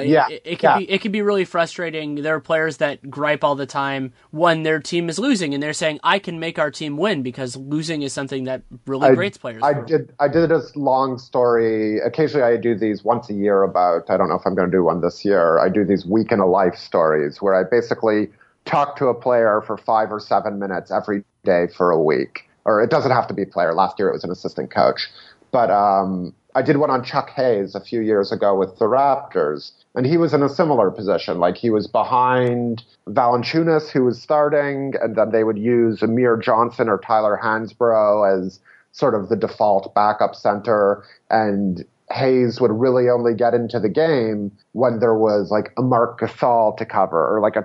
It can be really frustrating. There are players that gripe all the time when their team is losing, and they're saying, "I can make our team win," because losing is something that really grates players. I did this long story. Occasionally, I do these once a year about. I don't know if I'm going to do one this year. I do these week in a life stories where I basically talk to a player for 5 or 7 minutes every day for a week. Or it doesn't have to be a player. Last year it was an assistant coach. But I did one on Chuck Hayes a few years ago with the Raptors. And he was in a similar position. Like, he was behind Valanciunas, who was starting, and then they would use Amir Johnson or Tyler Hansbrough as sort of the default backup center. And Hayes would really only get into the game when there was like a Mark Gasol to cover, or like a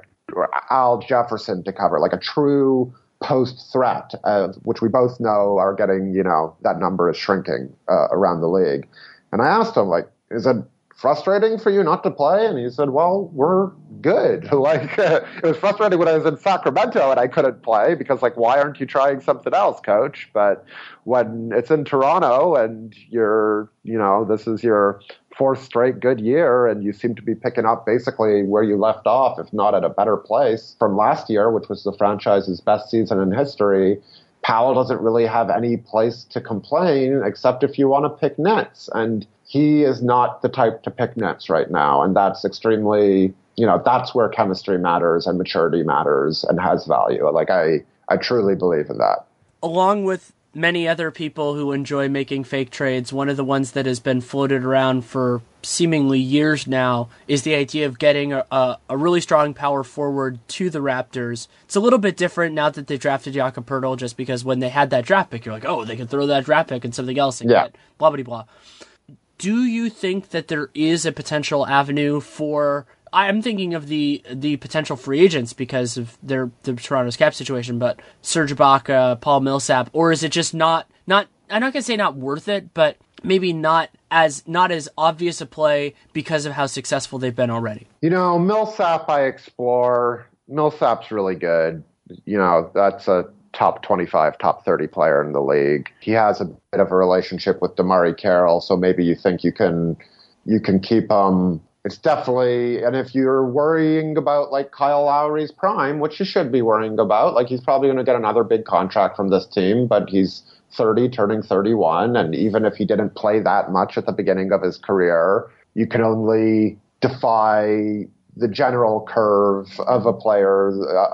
Al Jefferson to cover, like a true post threat, which we both know are getting, that number is shrinking around the league. And I asked him, like, is it frustrating for you not to play? And he said, well, we're good. Like, it was frustrating when I was in Sacramento and I couldn't play because, like, why aren't you trying something else, coach? But when it's in Toronto and this is your fourth straight good year and you seem to be picking up basically where you left off, if not at a better place from last year, which was the franchise's best season in history, Powell doesn't really have any place to complain except if you want to pick nets. And he is not the type to pick nets right now. And that's extremely, that's where chemistry matters and maturity matters and has value. Like, I truly believe in that. Along with many other people who enjoy making fake trades, one of the ones that has been floated around for seemingly years now is the idea of getting a really strong power forward to the Raptors. It's a little bit different now that they drafted Jakob Poeltl, just because when they had that draft pick, you're like, oh, they can throw that draft pick and something else and get blah, blah, blah. Do you think that there is a potential avenue for... I'm thinking of the potential free agents because of the Toronto's cap situation, but Serge Ibaka, Paul Millsap, or is it just not I'm not going to say not worth it, but maybe not as obvious a play because of how successful they've been already? Millsap I explore. Millsap's really good. That's a top 25, top 30 player in the league. He has a bit of a relationship with DeMarre Carroll, so maybe you think you can keep him. It's definitely, and if you're worrying about like Kyle Lowry's prime, which you should be worrying about, like he's probably going to get another big contract from this team, but he's 30, turning 31, and even if he didn't play that much at the beginning of his career, you can only defy the general curve of a player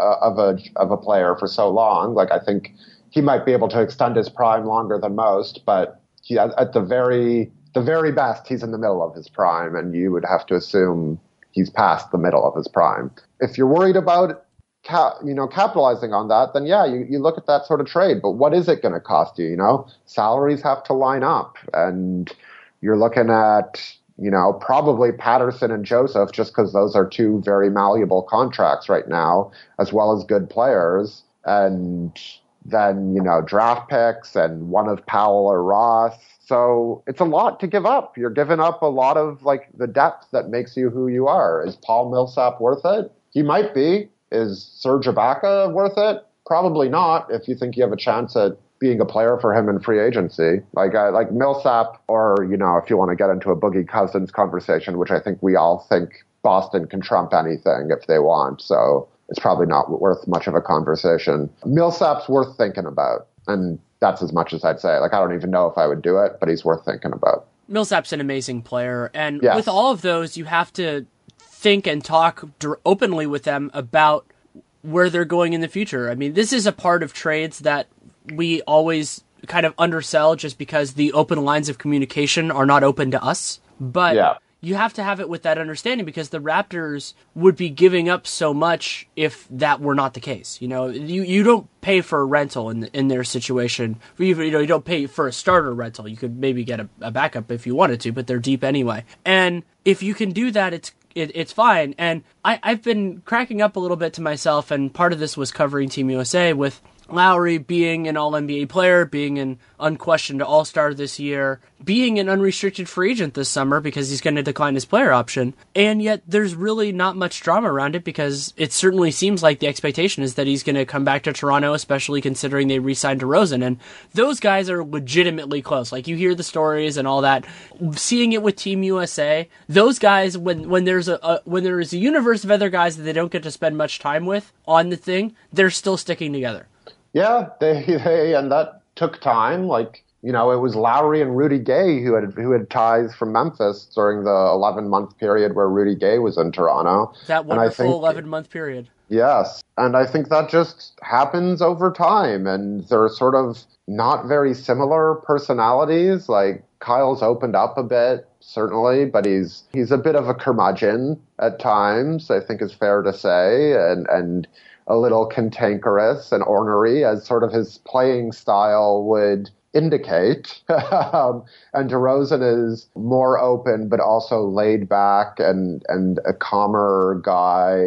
of a player for so long. Like, I think he might be able to extend his prime longer than most, but he at the very best, he's in the middle of his prime, and you would have to assume he's past the middle of his prime. If you're worried about capitalizing on that, then you look at that sort of trade. But what is it going to cost you? Salaries have to line up, and you're looking at probably Patterson and Joseph, just because those are two very malleable contracts right now, as well as good players, and then draft picks and one of Powell or Ross. So it's a lot to give up. You're giving up a lot of like the depth that makes you who you are. Is Paul Millsap worth it? He might be. Is Serge Ibaka worth it? Probably not, if you think you have a chance at being a player for him in free agency. Like Millsap, or, if you want to get into a Boogie Cousins conversation, which I think we all think Boston can trump anything if they want. So it's probably not worth much of a conversation. Millsap's worth thinking about. And that's as much as I'd say. Like, I don't even know if I would do it, but he's worth thinking about. Millsap's an amazing player. And with all of those, you have to think and talk openly with them about where they're going in the future. I mean, this is a part of trades that we always kind of undersell just because the open lines of communication are not open to us. But you have to have it with that understanding, because the Raptors would be giving up so much if that were not the case. You don't pay for a rental in their situation. You don't pay for a starter rental. You could maybe get a backup if you wanted to, but they're deep anyway. And if you can do that, it's fine. And I've been cracking up a little bit to myself, and part of this was covering Team USA with Lowry being an All-NBA player, being an unquestioned All-Star this year, being an unrestricted free agent this summer because he's going to decline his player option, and yet there's really not much drama around it, because it certainly seems like the expectation is that he's going to come back to Toronto, especially considering they re-signed DeRozan, and those guys are legitimately close. Like, you hear the stories and all that. Seeing it with Team USA, those guys, when there is a universe of other guys that they don't get to spend much time with on the thing, they're still sticking together. Yeah, they and that took time. Like, it was Lowry and Rudy Gay who had ties from Memphis during the 11-month period where Rudy Gay was in Toronto. That wonderful 11-month period. Yes, and I think that just happens over time, and they're sort of not very similar personalities. Like, Kyle's opened up a bit, certainly, but he's a bit of a curmudgeon at times, I think is fair to say, and a little cantankerous and ornery, as sort of his playing style would indicate. And DeRozan is more open, but also laid back and a calmer guy.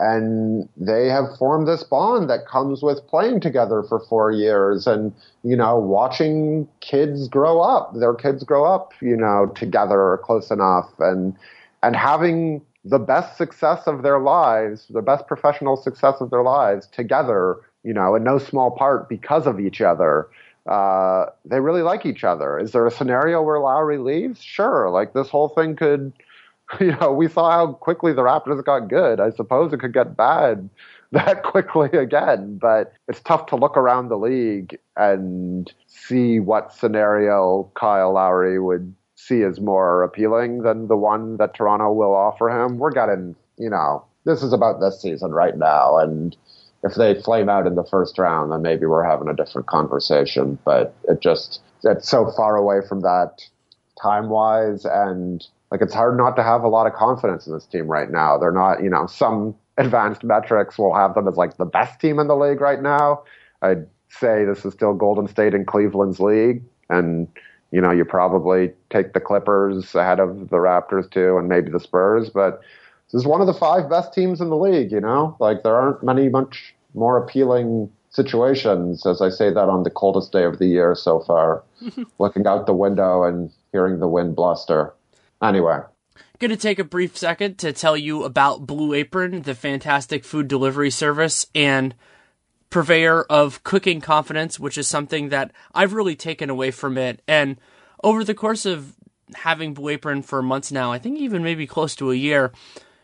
And they have formed this bond that comes with playing together for 4 years and, watching kids grow up, their kids grow up, together close enough and having the best success of their lives, the best professional success of their lives together, in no small part because of each other. They really like each other. Is there a scenario where Lowry leaves? Sure. Like this whole thing could, we saw how quickly the Raptors got good. I suppose it could get bad that quickly again, but it's tough to look around the league and see what scenario Kyle Lowry would see as more appealing than the one that Toronto will offer him. We're getting, this is about this season right now, and if they flame out in the first round, then maybe we're having a different conversation, but it's so far away from that time-wise, and it's hard not to have a lot of confidence in this team right now. They're not, some advanced metrics will have them as the best team in the league right now. I'd say this is still Golden State and Cleveland's league, and you probably take the Clippers ahead of the Raptors too, and maybe the Spurs, but this is one of the 5 best teams in the league, there aren't much more appealing situations, as I say that on the coldest day of the year so far, looking out the window and hearing the wind bluster. Anyway. Going to take a brief second to tell you about Blue Apron, the fantastic food delivery service and purveyor of cooking confidence, which is something that I've really taken away from it. And over the course of having Blue Apron for months now, I think even maybe close to a year,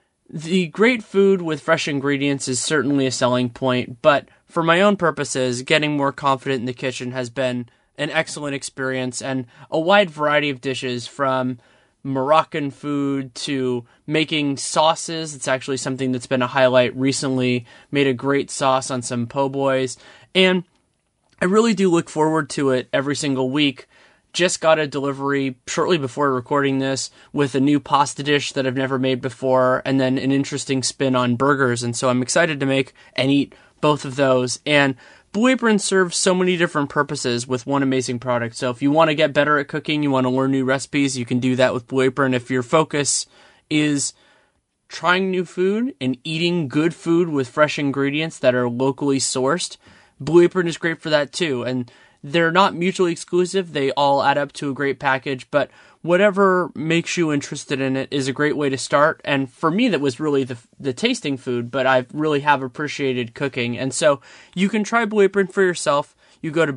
the great food with fresh ingredients is certainly a selling point. But for my own purposes, getting more confident in the kitchen has been an excellent experience, and a wide variety of dishes from Moroccan food to making sauces. It's actually something that's been a highlight recently. Made a great sauce on some po' boys, and I really do look forward to it every single week. Just got a delivery shortly before recording this with a new pasta dish that I've never made before, and then an interesting spin on burgers, and so I'm excited to make and eat both of those. And Blue Apron serves so many different purposes with one amazing product. So if you want to get better at cooking, you want to learn new recipes, you can do that with Blue Apron. If your focus is trying new food and eating good food with fresh ingredients that are locally sourced, Blue Apron is great for that too. And they're not mutually exclusive. They all add up to a great package, but whatever makes you interested in it is a great way to start. And for me, that was really the tasting food, but I really have appreciated cooking. And so you can try Blue Apron for yourself. You go to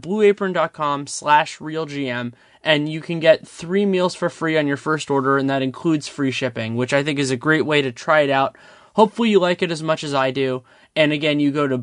blueapron.com/realgm and you can get 3 meals for free on your first order. And that includes free shipping, which I think is a great way to try it out. Hopefully you like it as much as I do. And again, you go to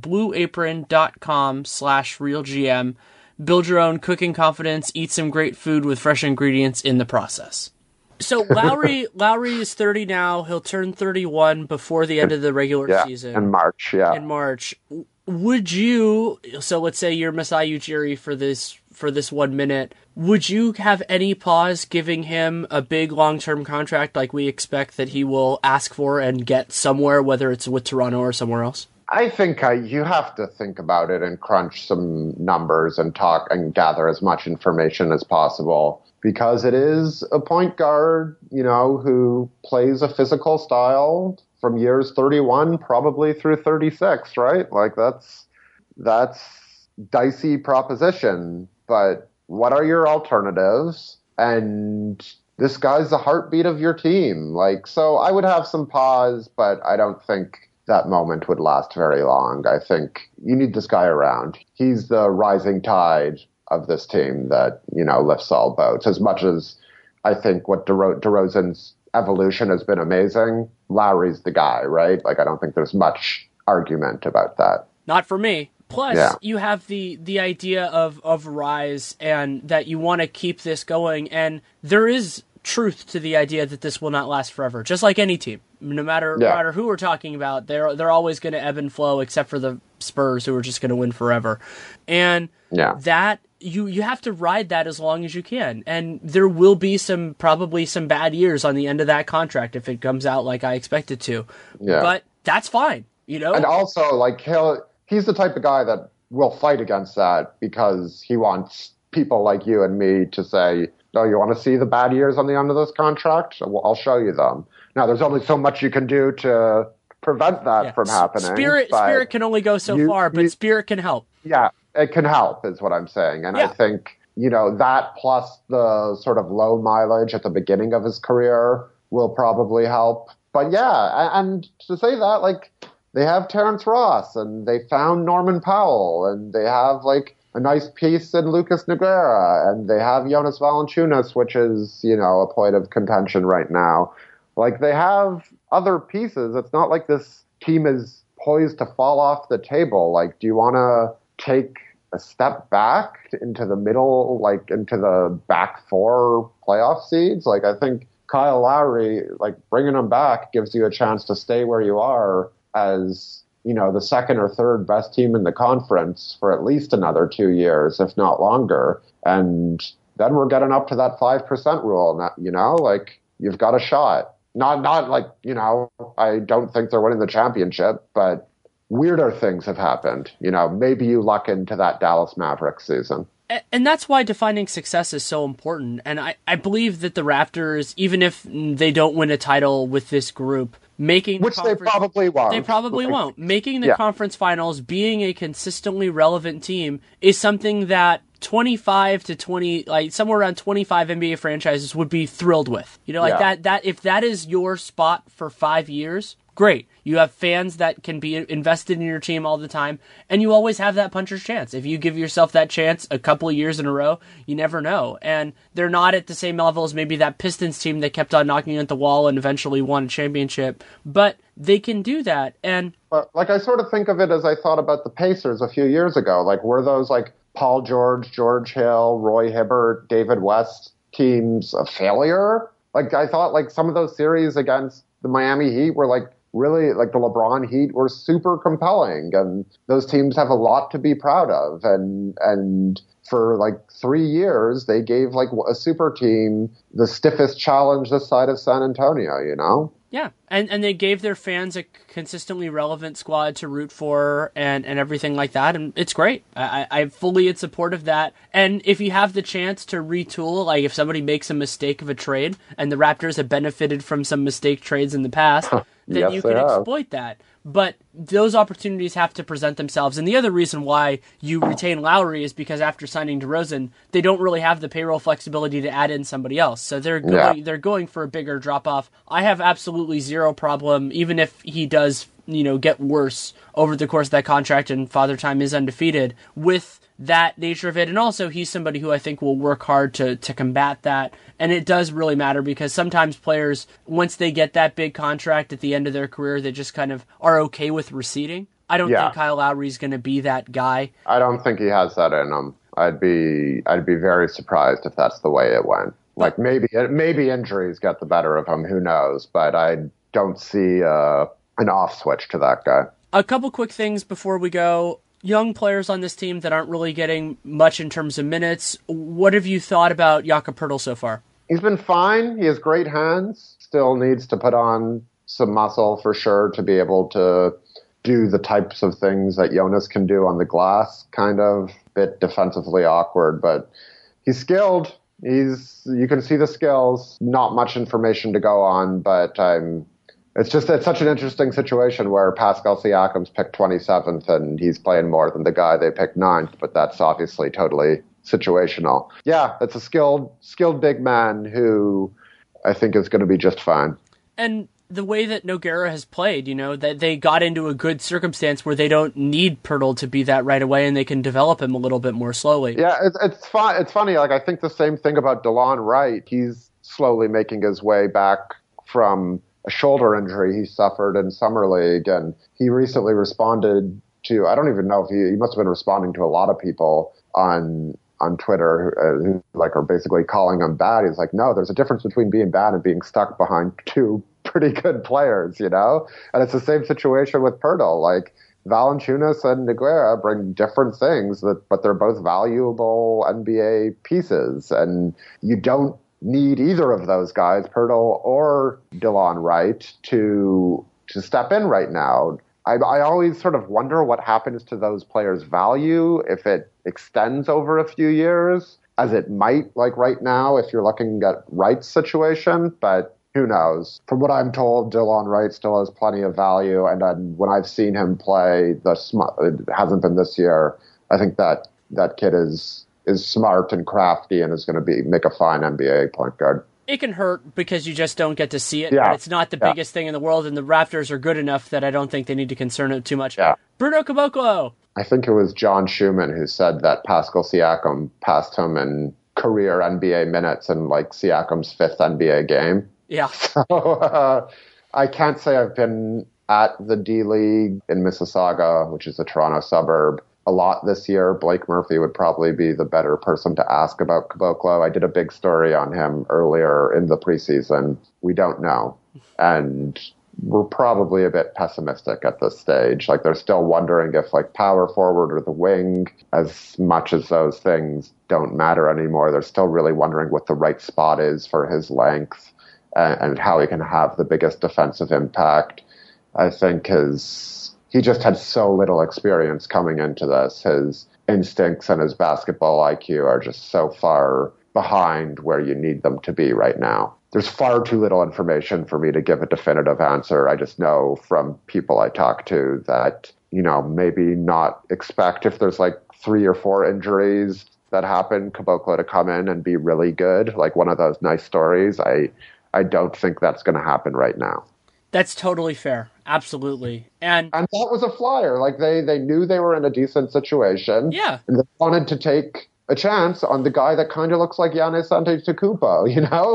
blueapron.com/realgm. Build your own cooking confidence, eat some great food with fresh ingredients in the process. So Lowry is 30 now. He'll turn 31 before the end of the regular season. In March, yeah. In March. Would you, so let's say you're Masai Ujiri for this 1 minute, would you have any pause giving him a big long-term contract like we expect that he will ask for and get somewhere, whether it's with Toronto or somewhere else? I think you have to think about it and crunch some numbers and talk and gather as much information as possible, because it is a point guard, who plays a physical style from years 31 probably through 36, right? That's dicey proposition, but what are your alternatives? And this guy's the heartbeat of your team. So I would have some pause, but I don't think that moment would last very long. I think you need this guy around. He's the rising tide of this team that, lifts all boats. As much as I think what DeRozan's evolution has been amazing, Lowry's the guy, right? I don't think there's much argument about that. Not for me. Plus, you have the idea of rise and that you want to keep this going, and there is truth to the idea that this will not last forever, just like any team. No matter who we're talking about, they're always going to ebb and flow, except for the Spurs, who are just going to win forever. And that you have to ride that as long as you can. And there will be probably some bad years on the end of that contract if it comes out like I expect it to. Yeah. But that's fine, And also, he's the type of guy that will fight against that because he wants people like you and me to say, "Oh, you want to see the bad years on the end of this contract? Well, I'll show you them." Now, there's only so much you can do to prevent that from happening. Spirit can only go so far, but Spirit can help. Yeah, it can help is what I'm saying. And I think, that plus the sort of low mileage at the beginning of his career will probably help. But yeah, and to say that, like, they have Terrence Ross and they found Norman Powell and they have like a nice piece in Lucas Nogueira and they have Jonas Valanciunas, which is, a point of contention right now. Like, they have other pieces. It's not like this team is poised to fall off the table. Like, do you want to take a step back into the middle, like into the back four playoff seeds? Like, I think Kyle Lowry, like, bringing him back gives you a chance to stay where you are as, the second or third best team in the conference for at least another 2 years, if not longer. And then we're getting up to that 5% rule, like, you've got a shot. Not like, I don't think they're winning the championship, but weirder things have happened. Maybe you luck into that Dallas Mavericks season. And that's why defining success is so important. And I believe that the Raptors, even if they don't win a title with this group, which they probably won't. They probably won't. Making the conference finals, being a consistently relevant team, is something that 25 to 20, like somewhere around 25 NBA franchises would be thrilled with. That if that is your spot for 5 years, great. You have fans that can be invested in your team all the time, and you always have that puncher's chance. If you give yourself that chance a couple of years in a row, you never know. And they're not at the same level as maybe that Pistons team that kept on knocking at the wall and eventually won a championship, but they can do that. And like, I sort of think of it as I thought about the Pacers a few years ago. Like, were those like Paul George, George Hill, Roy Hibbert, David West teams a failure? Like, I thought like some of those series against the Miami Heat were like, really, like the LeBron Heat were super compelling, and those teams have a lot to be proud of. And for like 3 years, they gave like a super team the stiffest challenge this side of San Antonio, Yeah, and they gave their fans a consistently relevant squad to root for and everything like that, and it's great. I'm fully in support of that. And if you have the chance to retool, like if somebody makes a mistake of a trade, and the Raptors have benefited from some mistake trades in the past, then yes, you can exploit that. But those opportunities have to present themselves. And the other reason why you retain Lowry is because after signing DeRozan, they don't really have the payroll flexibility to add in somebody else. So they're going for a bigger drop-off. I have absolutely zero problem, even if he does, get worse over the course of that contract and Father Time is undefeated, with that nature of it. And also, he's somebody who I think will work hard to combat that. And it does really matter because sometimes players, once they get that big contract at the end of their career, they just kind of are okay with receding. I don't think Kyle Lowry's going to be that guy. I don't think he has that in him. I'd be very surprised if that's the way it went. Like maybe injuries get the better of him. Who knows? But I don't see an off switch to that guy. A couple quick things before we go. Young players on this team that aren't really getting much in terms of minutes. What have you thought about Jakob Poeltl so far? He's been fine. He has great hands. Still needs to put on some muscle for sure to be able to do the types of things that Jonas can do on the glass. Kind of a bit defensively awkward, but he's skilled. You can see the skills. Not much information to go on, but it's such an interesting situation where Pascal Siakam's picked 27th and he's playing more than the guy they picked 9th, but that's obviously totally situational. Yeah, it's a skilled big man who I think is going to be just fine. And the way that Nogueira has played, that they got into a good circumstance where they don't need Poeltl to be that right away and they can develop him a little bit more slowly. Yeah, it's funny. Like, I think the same thing about DeLon Wright. He's slowly making his way back from a shoulder injury he suffered in Summer League, and he recently responded to, I don't even know if he must have been responding to a lot of people on Twitter who like are basically calling him bad. He's like, no, there's a difference between being bad and being stuck behind two pretty good players, And it's the same situation with Poeltl. Like, Valanciunas and Nogueira bring different things, but they're both valuable NBA pieces, and you don't need either of those guys, Poeltl or DeLon Wright, to step in right now. I always sort of wonder what happens to those players' value if it extends over a few years, as it might, like right now, if you're looking at Wright's situation. But who knows? From what I'm told, Delon Wright still has plenty of value. And then when I've seen him play, it hasn't been this year. I think that kid is smart and crafty and is going to make a fine NBA point guard. It can hurt because you just don't get to see it. Yeah. But it's not the biggest thing in the world, and the Raptors are good enough that I don't think they need to concern it too much. Yeah. Bruno Caboclo. I think it was John Schumann who said that Pascal Siakam passed him in career NBA minutes in like Siakam's 5th NBA game. Yeah. So I can't say I've been at the D League in Mississauga, which is a Toronto suburb, a lot this year. Blake Murphy would probably be the better person to ask about Caboclo. I did a big story on him earlier in the preseason. We don't know. And we're probably a bit pessimistic at this stage. Like, they're still wondering if like power forward or the wing, as much as those things don't matter anymore, they're still really wondering what the right spot is for his length and how he can have the biggest defensive impact. I think he just had so little experience coming into this. His instincts and his basketball IQ are just so far behind where you need them to be right now. There's far too little information for me to give a definitive answer. I just know from people I talk to that, maybe not expect, if there's like 3 or 4 injuries that happen, Caboclo to come in and be really good, like one of those nice stories. I don't think that's going to happen right now. That's totally fair. Absolutely. And that was a flyer. Like, they knew they were in a decent situation. Yeah. And they wanted to take a chance on the guy that kind of looks like Giannis Antetokounmpo,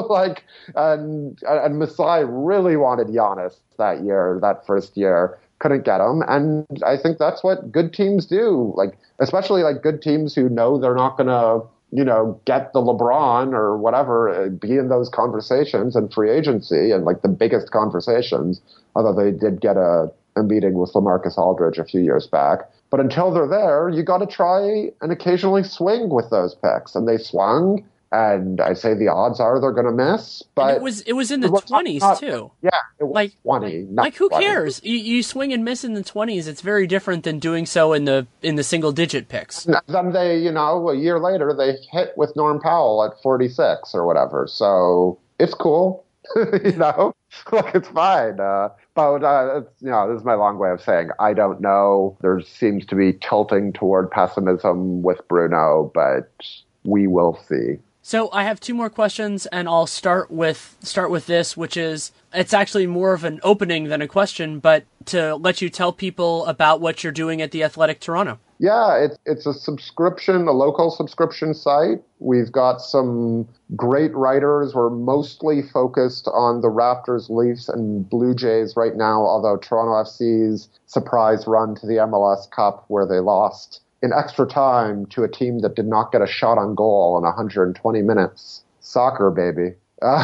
and Masai really wanted Giannis that first year, couldn't get him. And I think that's what good teams do. Like, especially like good teams who know they're not going to, get the LeBron or whatever, be in those conversations and free agency and like the biggest conversations, although they did get a meeting with LaMarcus Aldridge a few years back. But until they're there, you got to try and occasionally swing with those picks. And they swung, and I say the odds are they're going to miss. But and it was in the 20s too. Yeah, it was 20. Like, who 20. cares? You swing and miss in the 20s. It's very different than doing so in the single digit picks. And then they, a year later, they hit with Norm Powell at 46 or whatever. So it's cool. Like, it's fine. But this is my long way of saying I don't know. There seems to be tilting toward pessimism with Bruno, but we will see. So I have 2 more questions, and I'll start with this, which is, it's actually more of an opening than a question, but to let you tell people about what you're doing at The Athletic Toronto. Yeah, it's a subscription, a local subscription site. We've got some great writers. We're mostly focused on the Raptors, Leafs, and Blue Jays right now, although Toronto FC's surprise run to the MLS Cup, where they lost in extra time to a team that did not get a shot on goal in 120 minutes. Soccer, baby.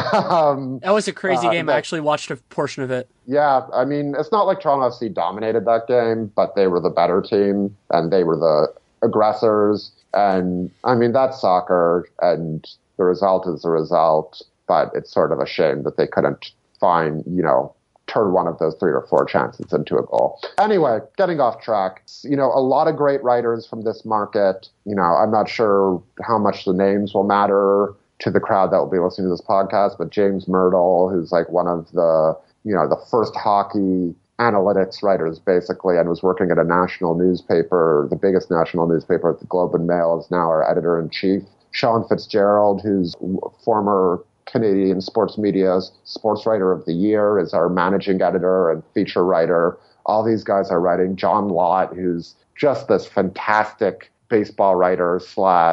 That was a crazy game. I actually watched a portion of it. Yeah, I mean, it's not like Toronto FC dominated that game, but they were the better team, and they were the aggressors. And, I mean, that's soccer, and the result is the result, but it's sort of a shame that they couldn't find, turn one of those 3 or 4 chances into a goal. Anyway, getting off track, a lot of great writers from this market. I'm not sure how much the names will matter to the crowd that will be listening to this podcast, but James Myrtle, who's like one of the first hockey analytics writers, basically, and was working at a national newspaper, the biggest national newspaper, the Globe and Mail, is now our editor-in-chief. Sean Fitzgerald, who's former Canadian Sports Media's Sports Writer of the Year, is our managing editor and feature writer. All these guys are writing. John Lott, who's just this fantastic baseball writer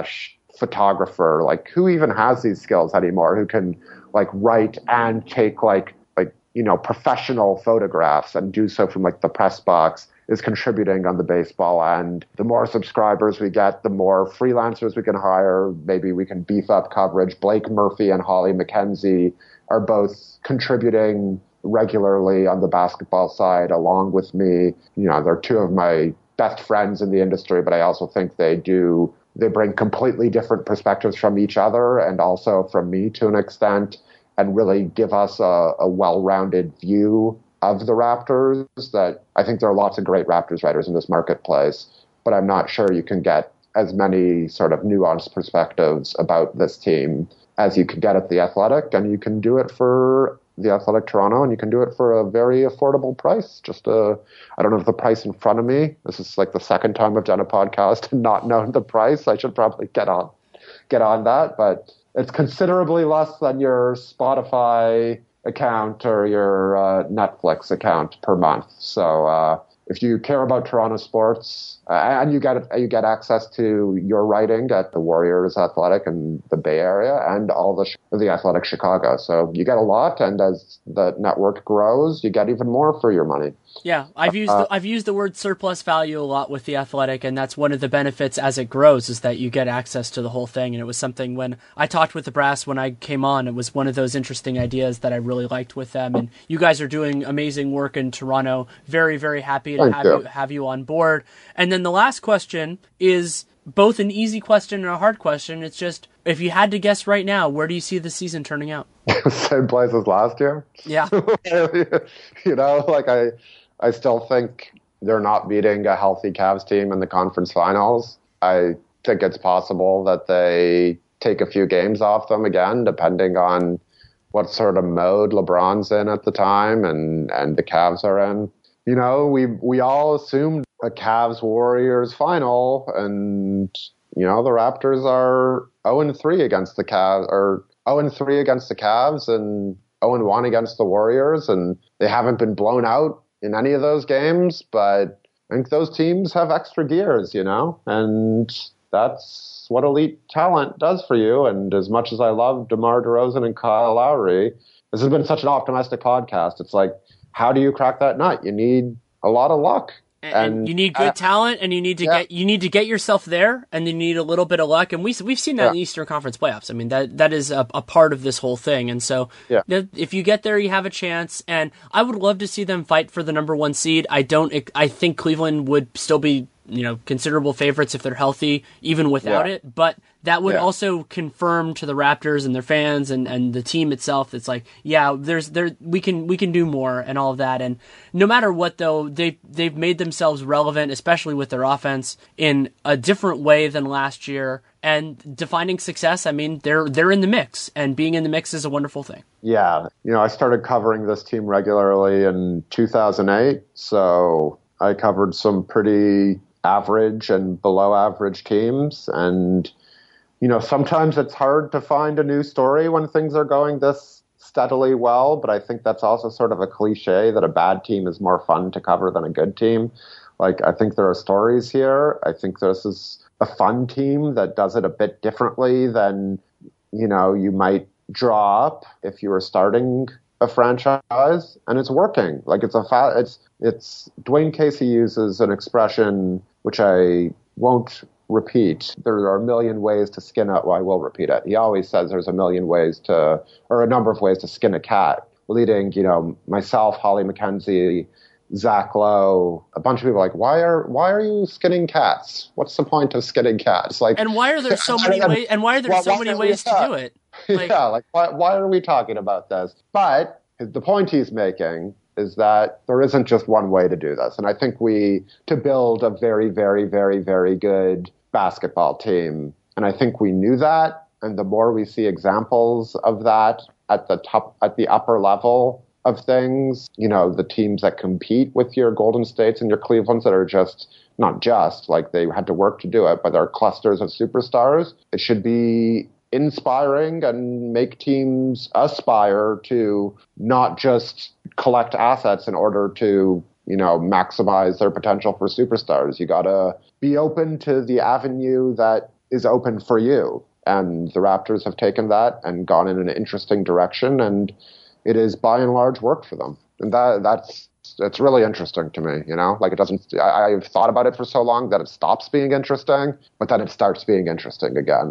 / photographer. Like, who even has these skills anymore? Who can like write and take like professional photographs and do so from like the press box, is contributing on the baseball end. The more subscribers we get, the more freelancers we can hire. Maybe we can beef up coverage. Blake Murphy and Holly McKenzie are both contributing regularly on the basketball side along with me. They're 2 of my best friends in the industry, but I also think they bring completely different perspectives from each other and also from me to an extent, and really give us a well-rounded view of the Raptors. That I think there are lots of great Raptors writers in this marketplace, but I'm not sure you can get as many sort of nuanced perspectives about this team as you can get at The Athletic, and you can do it for the Athletic Toronto, and you can do it for a very affordable price. I don't have the price in front of me. This is like the second time I've done a podcast and not known the price. I should probably get on that, but it's considerably less than your Spotify account or your Netflix account per month. So if you care about Toronto sports, and you get access to your writing at the Warriors Athletic in the Bay Area and all the Athletic Chicago. So you get a lot, and as the network grows, you get even more for your money. Yeah, I've used the word surplus value a lot with the Athletic, and that's one of the benefits as it grows is that you get access to the whole thing. And it was something when I talked with the Brass when I came on, it was one of those interesting ideas that I really liked with them. And you guys are doing amazing work in Toronto. Very, very happy to have you on board. And then the last question is both an easy question and a hard question. It's just, if you had to guess right now, where do you see the season turning out? Same place as last year. Yeah. I still think they're not beating a healthy Cavs team in the conference finals. I think it's possible that they take a few games off them again, depending on what sort of mode LeBron's in at the time and the Cavs are in. We all assumed a Cavs-Warriors final, and, the Raptors are 0-3 against the Cavs, or 0-3 against the Cavs and 0-1 against the Warriors, and they haven't been blown out in any of those games, but I think those teams have extra gears, and that's what elite talent does for you. And as much as I love DeMar DeRozan and Kyle Lowry, this has been such an optimistic podcast. It's like, how do you crack that nut? You need a lot of luck. And you need good talent, and you need to get yourself there, and you need a little bit of luck. And we've seen that in the Eastern Conference playoffs. I mean, that is a part of this whole thing. And so if you get there, you have a chance. And I would love to see them fight for the number 1 seed. I think Cleveland would still be, considerable favorites if they're healthy, even without it. But that would also confirm to the Raptors and their fans and the team itself. It's like, we can do more and all of that. And no matter what, though, they've made themselves relevant, especially with their offense, in a different way than last year. And defining success, I mean, they're in the mix, and being in the mix is a wonderful thing. Yeah, I started covering this team regularly in 2008, so I covered some pretty average and below average teams, and sometimes it's hard to find a new story when things are going this steadily well, but I think that's also sort of a cliche that a bad team is more fun to cover than a good team. Like, I think there are stories here. I think this is a fun team that does it a bit differently than you might draw up if you were starting a franchise, and it's working. Like, it's Dwayne Casey uses an expression which I won't repeat. There are a million ways to skin it. Well, I will repeat it. He always says there's a number of ways to skin a cat, leading, myself, Holly McKenzie, Zach Lowe, a bunch of people like, why are you skinning cats? What's the point of skinning cats? Like, and why are there so many ways? And why are there so many ways to do it? Like, why are we talking about this? But the point he's making is that there isn't just one way to do this. And I think to build a very, very, very, very good basketball team, and I think we knew that, and the more we see examples of that at the upper level of things, the teams that compete with your Golden States and your Clevelands that are not just like they had to work to do it, but they're clusters of superstars, it should be inspiring and make teams aspire to not just collect assets in order to, maximize their potential for superstars. You got to be open to the avenue that is open for you. And the Raptors have taken that and gone in an interesting direction, and it is by and large worked for them. And it's really interesting to me, like it doesn't, I've thought about it for so long that it stops being interesting, but then it starts being interesting again.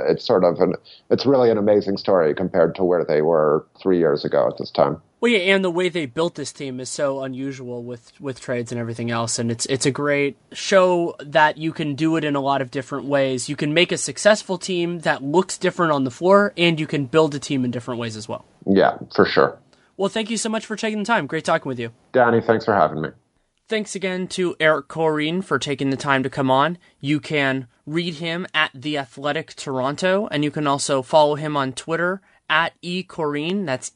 It's really an amazing story compared to where they were 3 years ago at this time. Well, yeah, and the way they built this team is so unusual with trades and everything else, and it's a great show that you can do it in a lot of different ways. You can make a successful team that looks different on the floor, and you can build a team in different ways as well. Yeah, for sure. Well, thank you so much for taking the time. Great talking with you. Danny, thanks for having me. Thanks again to Eric Koreen for taking the time to come on. You can read him at The Athletic Toronto, and you can also follow him on Twitter at eKoreen. That's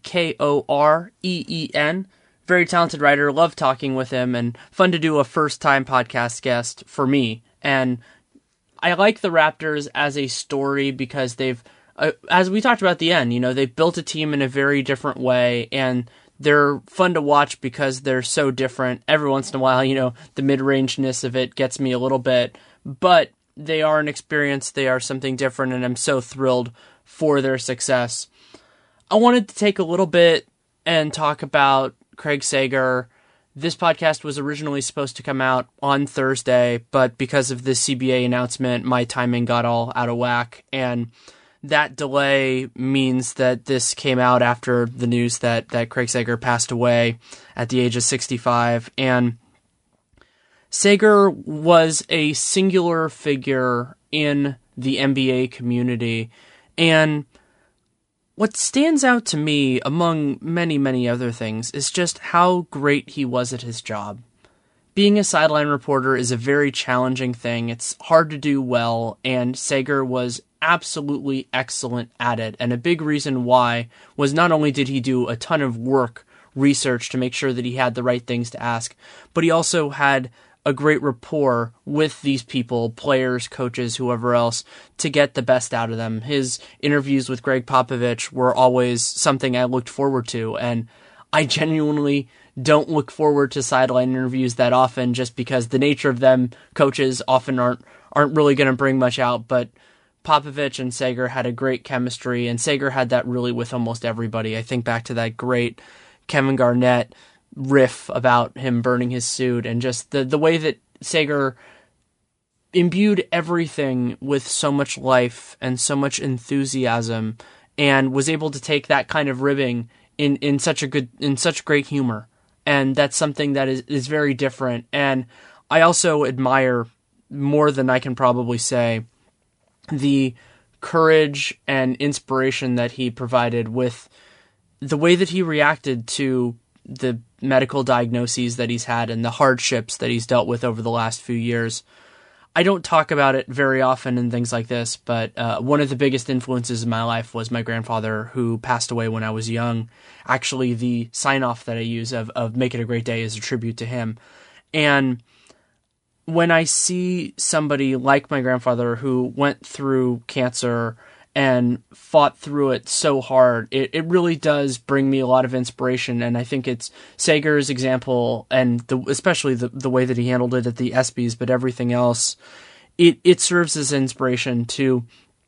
EKOREEN. Very talented writer. Love talking with him, and fun to do a first-time podcast guest for me. And I like the Raptors as a story because they've, as we talked about at the end, they've built a team in a very different way, and they're fun to watch because they're so different. Every once in a while, the mid-rangeness of it gets me a little bit, but they are an experience. They are something different, and I'm so thrilled for their success. I wanted to take a little bit and talk about Craig Sager. This podcast was originally supposed to come out on Thursday, but because of the CBA announcement, my timing got all out of whack, and that delay means that this came out after the news that Craig Sager passed away at the age of 65, and Sager was a singular figure in the NBA community, and what stands out to me, among many, many other things, is just how great he was at his job. Being a sideline reporter is a very challenging thing. It's hard to do well, and Sager was absolutely excellent at it. And a big reason why was not only did he do a ton of research to make sure that he had the right things to ask, but he also had a great rapport with these people, players, coaches, whoever else, to get the best out of them. His interviews with Greg Popovich were always something I looked forward to, and I genuinely don't look forward to sideline interviews that often just because the nature of them, coaches often aren't really going to bring much out, but Popovich and Sager had a great chemistry, and Sager had that really with almost everybody. I think back to that great Kevin Garnett riff about him burning his suit, and just the way that Sager imbued everything with so much life and so much enthusiasm, and was able to take that kind of ribbing in such great humor. And that's something that is very different. And I also admire, more than I can probably say, the courage and inspiration that he provided with the way that he reacted to the medical diagnoses that he's had and the hardships that he's dealt with over the last few years. I don't talk about it very often and things like this, but one of the biggest influences in my life was my grandfather, who passed away when I was young. Actually, the sign-off that I use of Make It a Great Day is a tribute to him. And when I see somebody like my grandfather who went through cancer and fought through it so hard, it really does bring me a lot of inspiration. And I think it's Sager's example, and especially the way that he handled it at the ESPYs, but everything else, it serves as inspiration to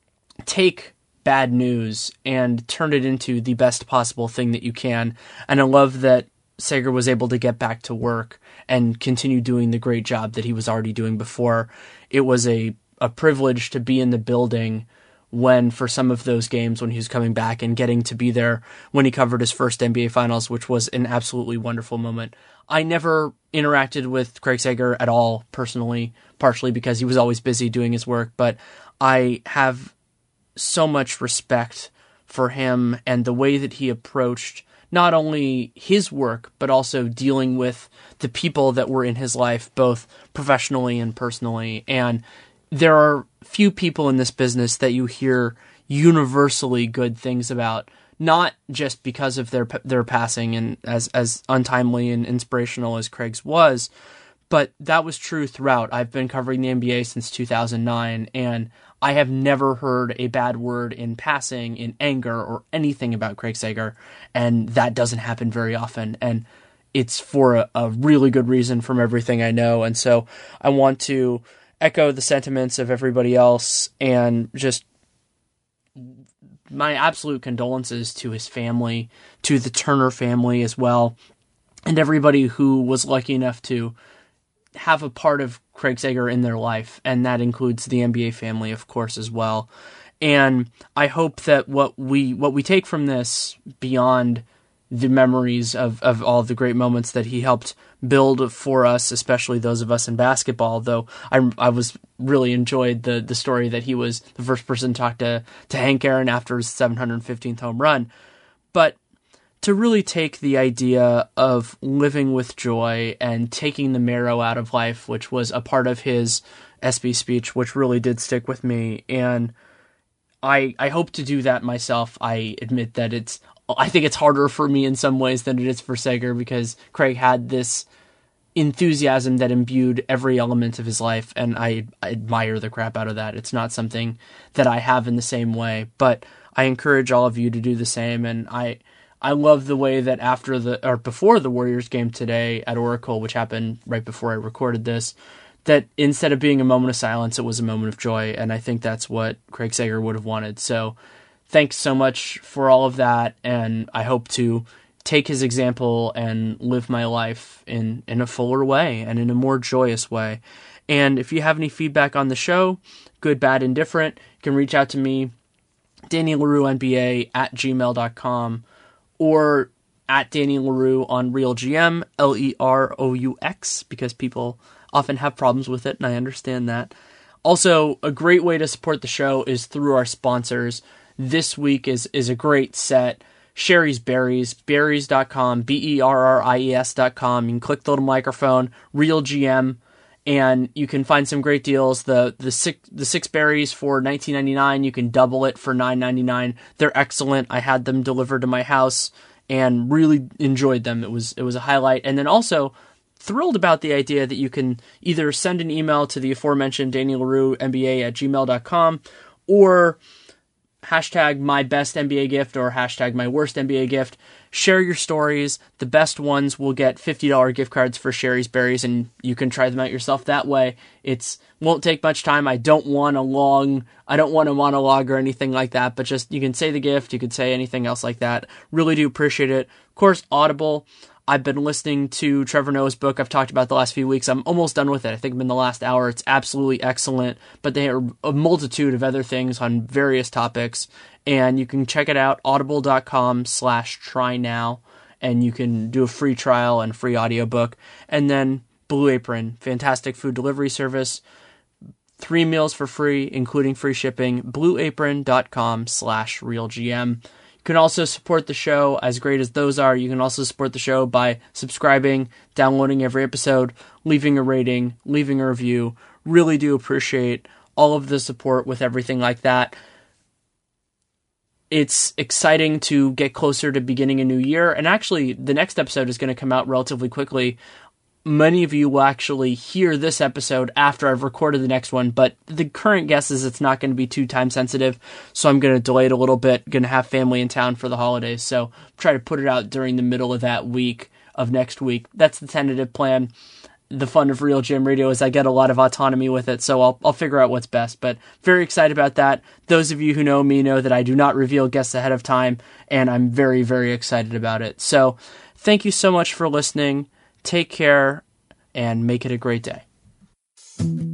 take bad news and turn it into the best possible thing that you can. And I love that Sager was able to get back to work and continue doing the great job that he was already doing before. It was a privilege to be in the building when, for some of those games when he was coming back, and getting to be there when he covered his first NBA Finals, which was an absolutely wonderful moment. I never interacted with Craig Sager at all personally, partially because he was always busy doing his work, but I have so much respect for him and the way that he approached not only his work, but also dealing with the people that were in his life, both professionally and personally. And there are few people in this business that you hear universally good things about, not just because of their passing and as untimely and inspirational as Craig's was, but that was true throughout. I've been covering the NBA since 2009, and I have never heard a bad word in passing, in anger, or anything about Craig Sager, and that doesn't happen very often, and it's for a really good reason from everything I know. And so I want to echo the sentiments of everybody else, and just my absolute condolences to his family, to the Turner family as well, and everybody who was lucky enough to have a part of Craig Sager in their life, and that includes the NBA family, of course, as well. And I hope that what we take from this, beyond the memories of all the great moments that he helped build for us, especially those of us in basketball, though I was really enjoyed the story that he was the first person to talk to Hank Aaron after his 715th home run. But to really take the idea of living with joy and taking the marrow out of life, which was a part of his ESPY speech, which really did stick with me. And I hope to do that myself. I admit that I think it's harder for me in some ways than it is for Sager, because Craig had this enthusiasm that imbued every element of his life, and I admire the crap out of that. It's not something that I have in the same way, but I encourage all of you to do the same. And I love the way that before the Warriors game today at Oracle, which happened right before I recorded this, that instead of being a moment of silence, it was a moment of joy. And I think that's what Craig Sager would have wanted. So thanks so much for all of that. And I hope to take his example and live my life in a fuller way and in a more joyous way. And if you have any feedback on the show, good, bad, indifferent, you can reach out to me, DannyLaRueNBA@gmail.com, or at Danny Leroux on RealGM, LEROUX, because people often have problems with it, and I understand that. Also, a great way to support the show is through our sponsors. This week is a great set. Sherry's Berries, berries.com, BERRIES.com. You can click the little microphone, RealGM, and you can find some great deals. The six berries for $19.99. You can double it for $9.99. They're excellent. I had them delivered to my house and really enjoyed them. It was a highlight. And then also thrilled about the idea that you can either send an email to the aforementioned DannyLaRueNBA@gmail.com, or hashtag my best NBA gift or hashtag my worst NBA gift. Share your stories. The best ones will get $50 gift cards for Sherry's Berries, and you can try them out yourself that way. It won't take much time. I don't want a monologue or anything like that, but just you can say the gift, you could say anything else like that. Really do appreciate it. Of course, Audible. I've been listening to Trevor Noah's book I've talked about the last few weeks. I'm almost done with it. I think I'm in the last hour. It's absolutely excellent, but they are a multitude of other things on various topics, and you can check it out, audible.com/trynow, and you can do a free trial and free audiobook. And then Blue Apron, fantastic food delivery service, 3 meals for free, including free shipping, blueapron.com/realgm. You can also support the show, as great as those are. You can also support the show by subscribing, downloading every episode, leaving a rating, leaving a review. Really do appreciate all of the support with everything like that. It's exciting to get closer to beginning a new year. And actually, the next episode is going to come out relatively quickly. Many of you will actually hear this episode after I've recorded the next one, but the current guess is it's not going to be too time sensitive, so I'm going to delay it a little bit. Going to have family in town for the holidays, so try to put it out during the middle of that week of next week. That's the tentative plan. The fun of Real Gym Radio is I get a lot of autonomy with it, so I'll figure out what's best, but very excited about that. Those of you who know me know that I do not reveal guests ahead of time, and I'm very, very excited about it. So thank you so much for listening. Take care, and make it a great day.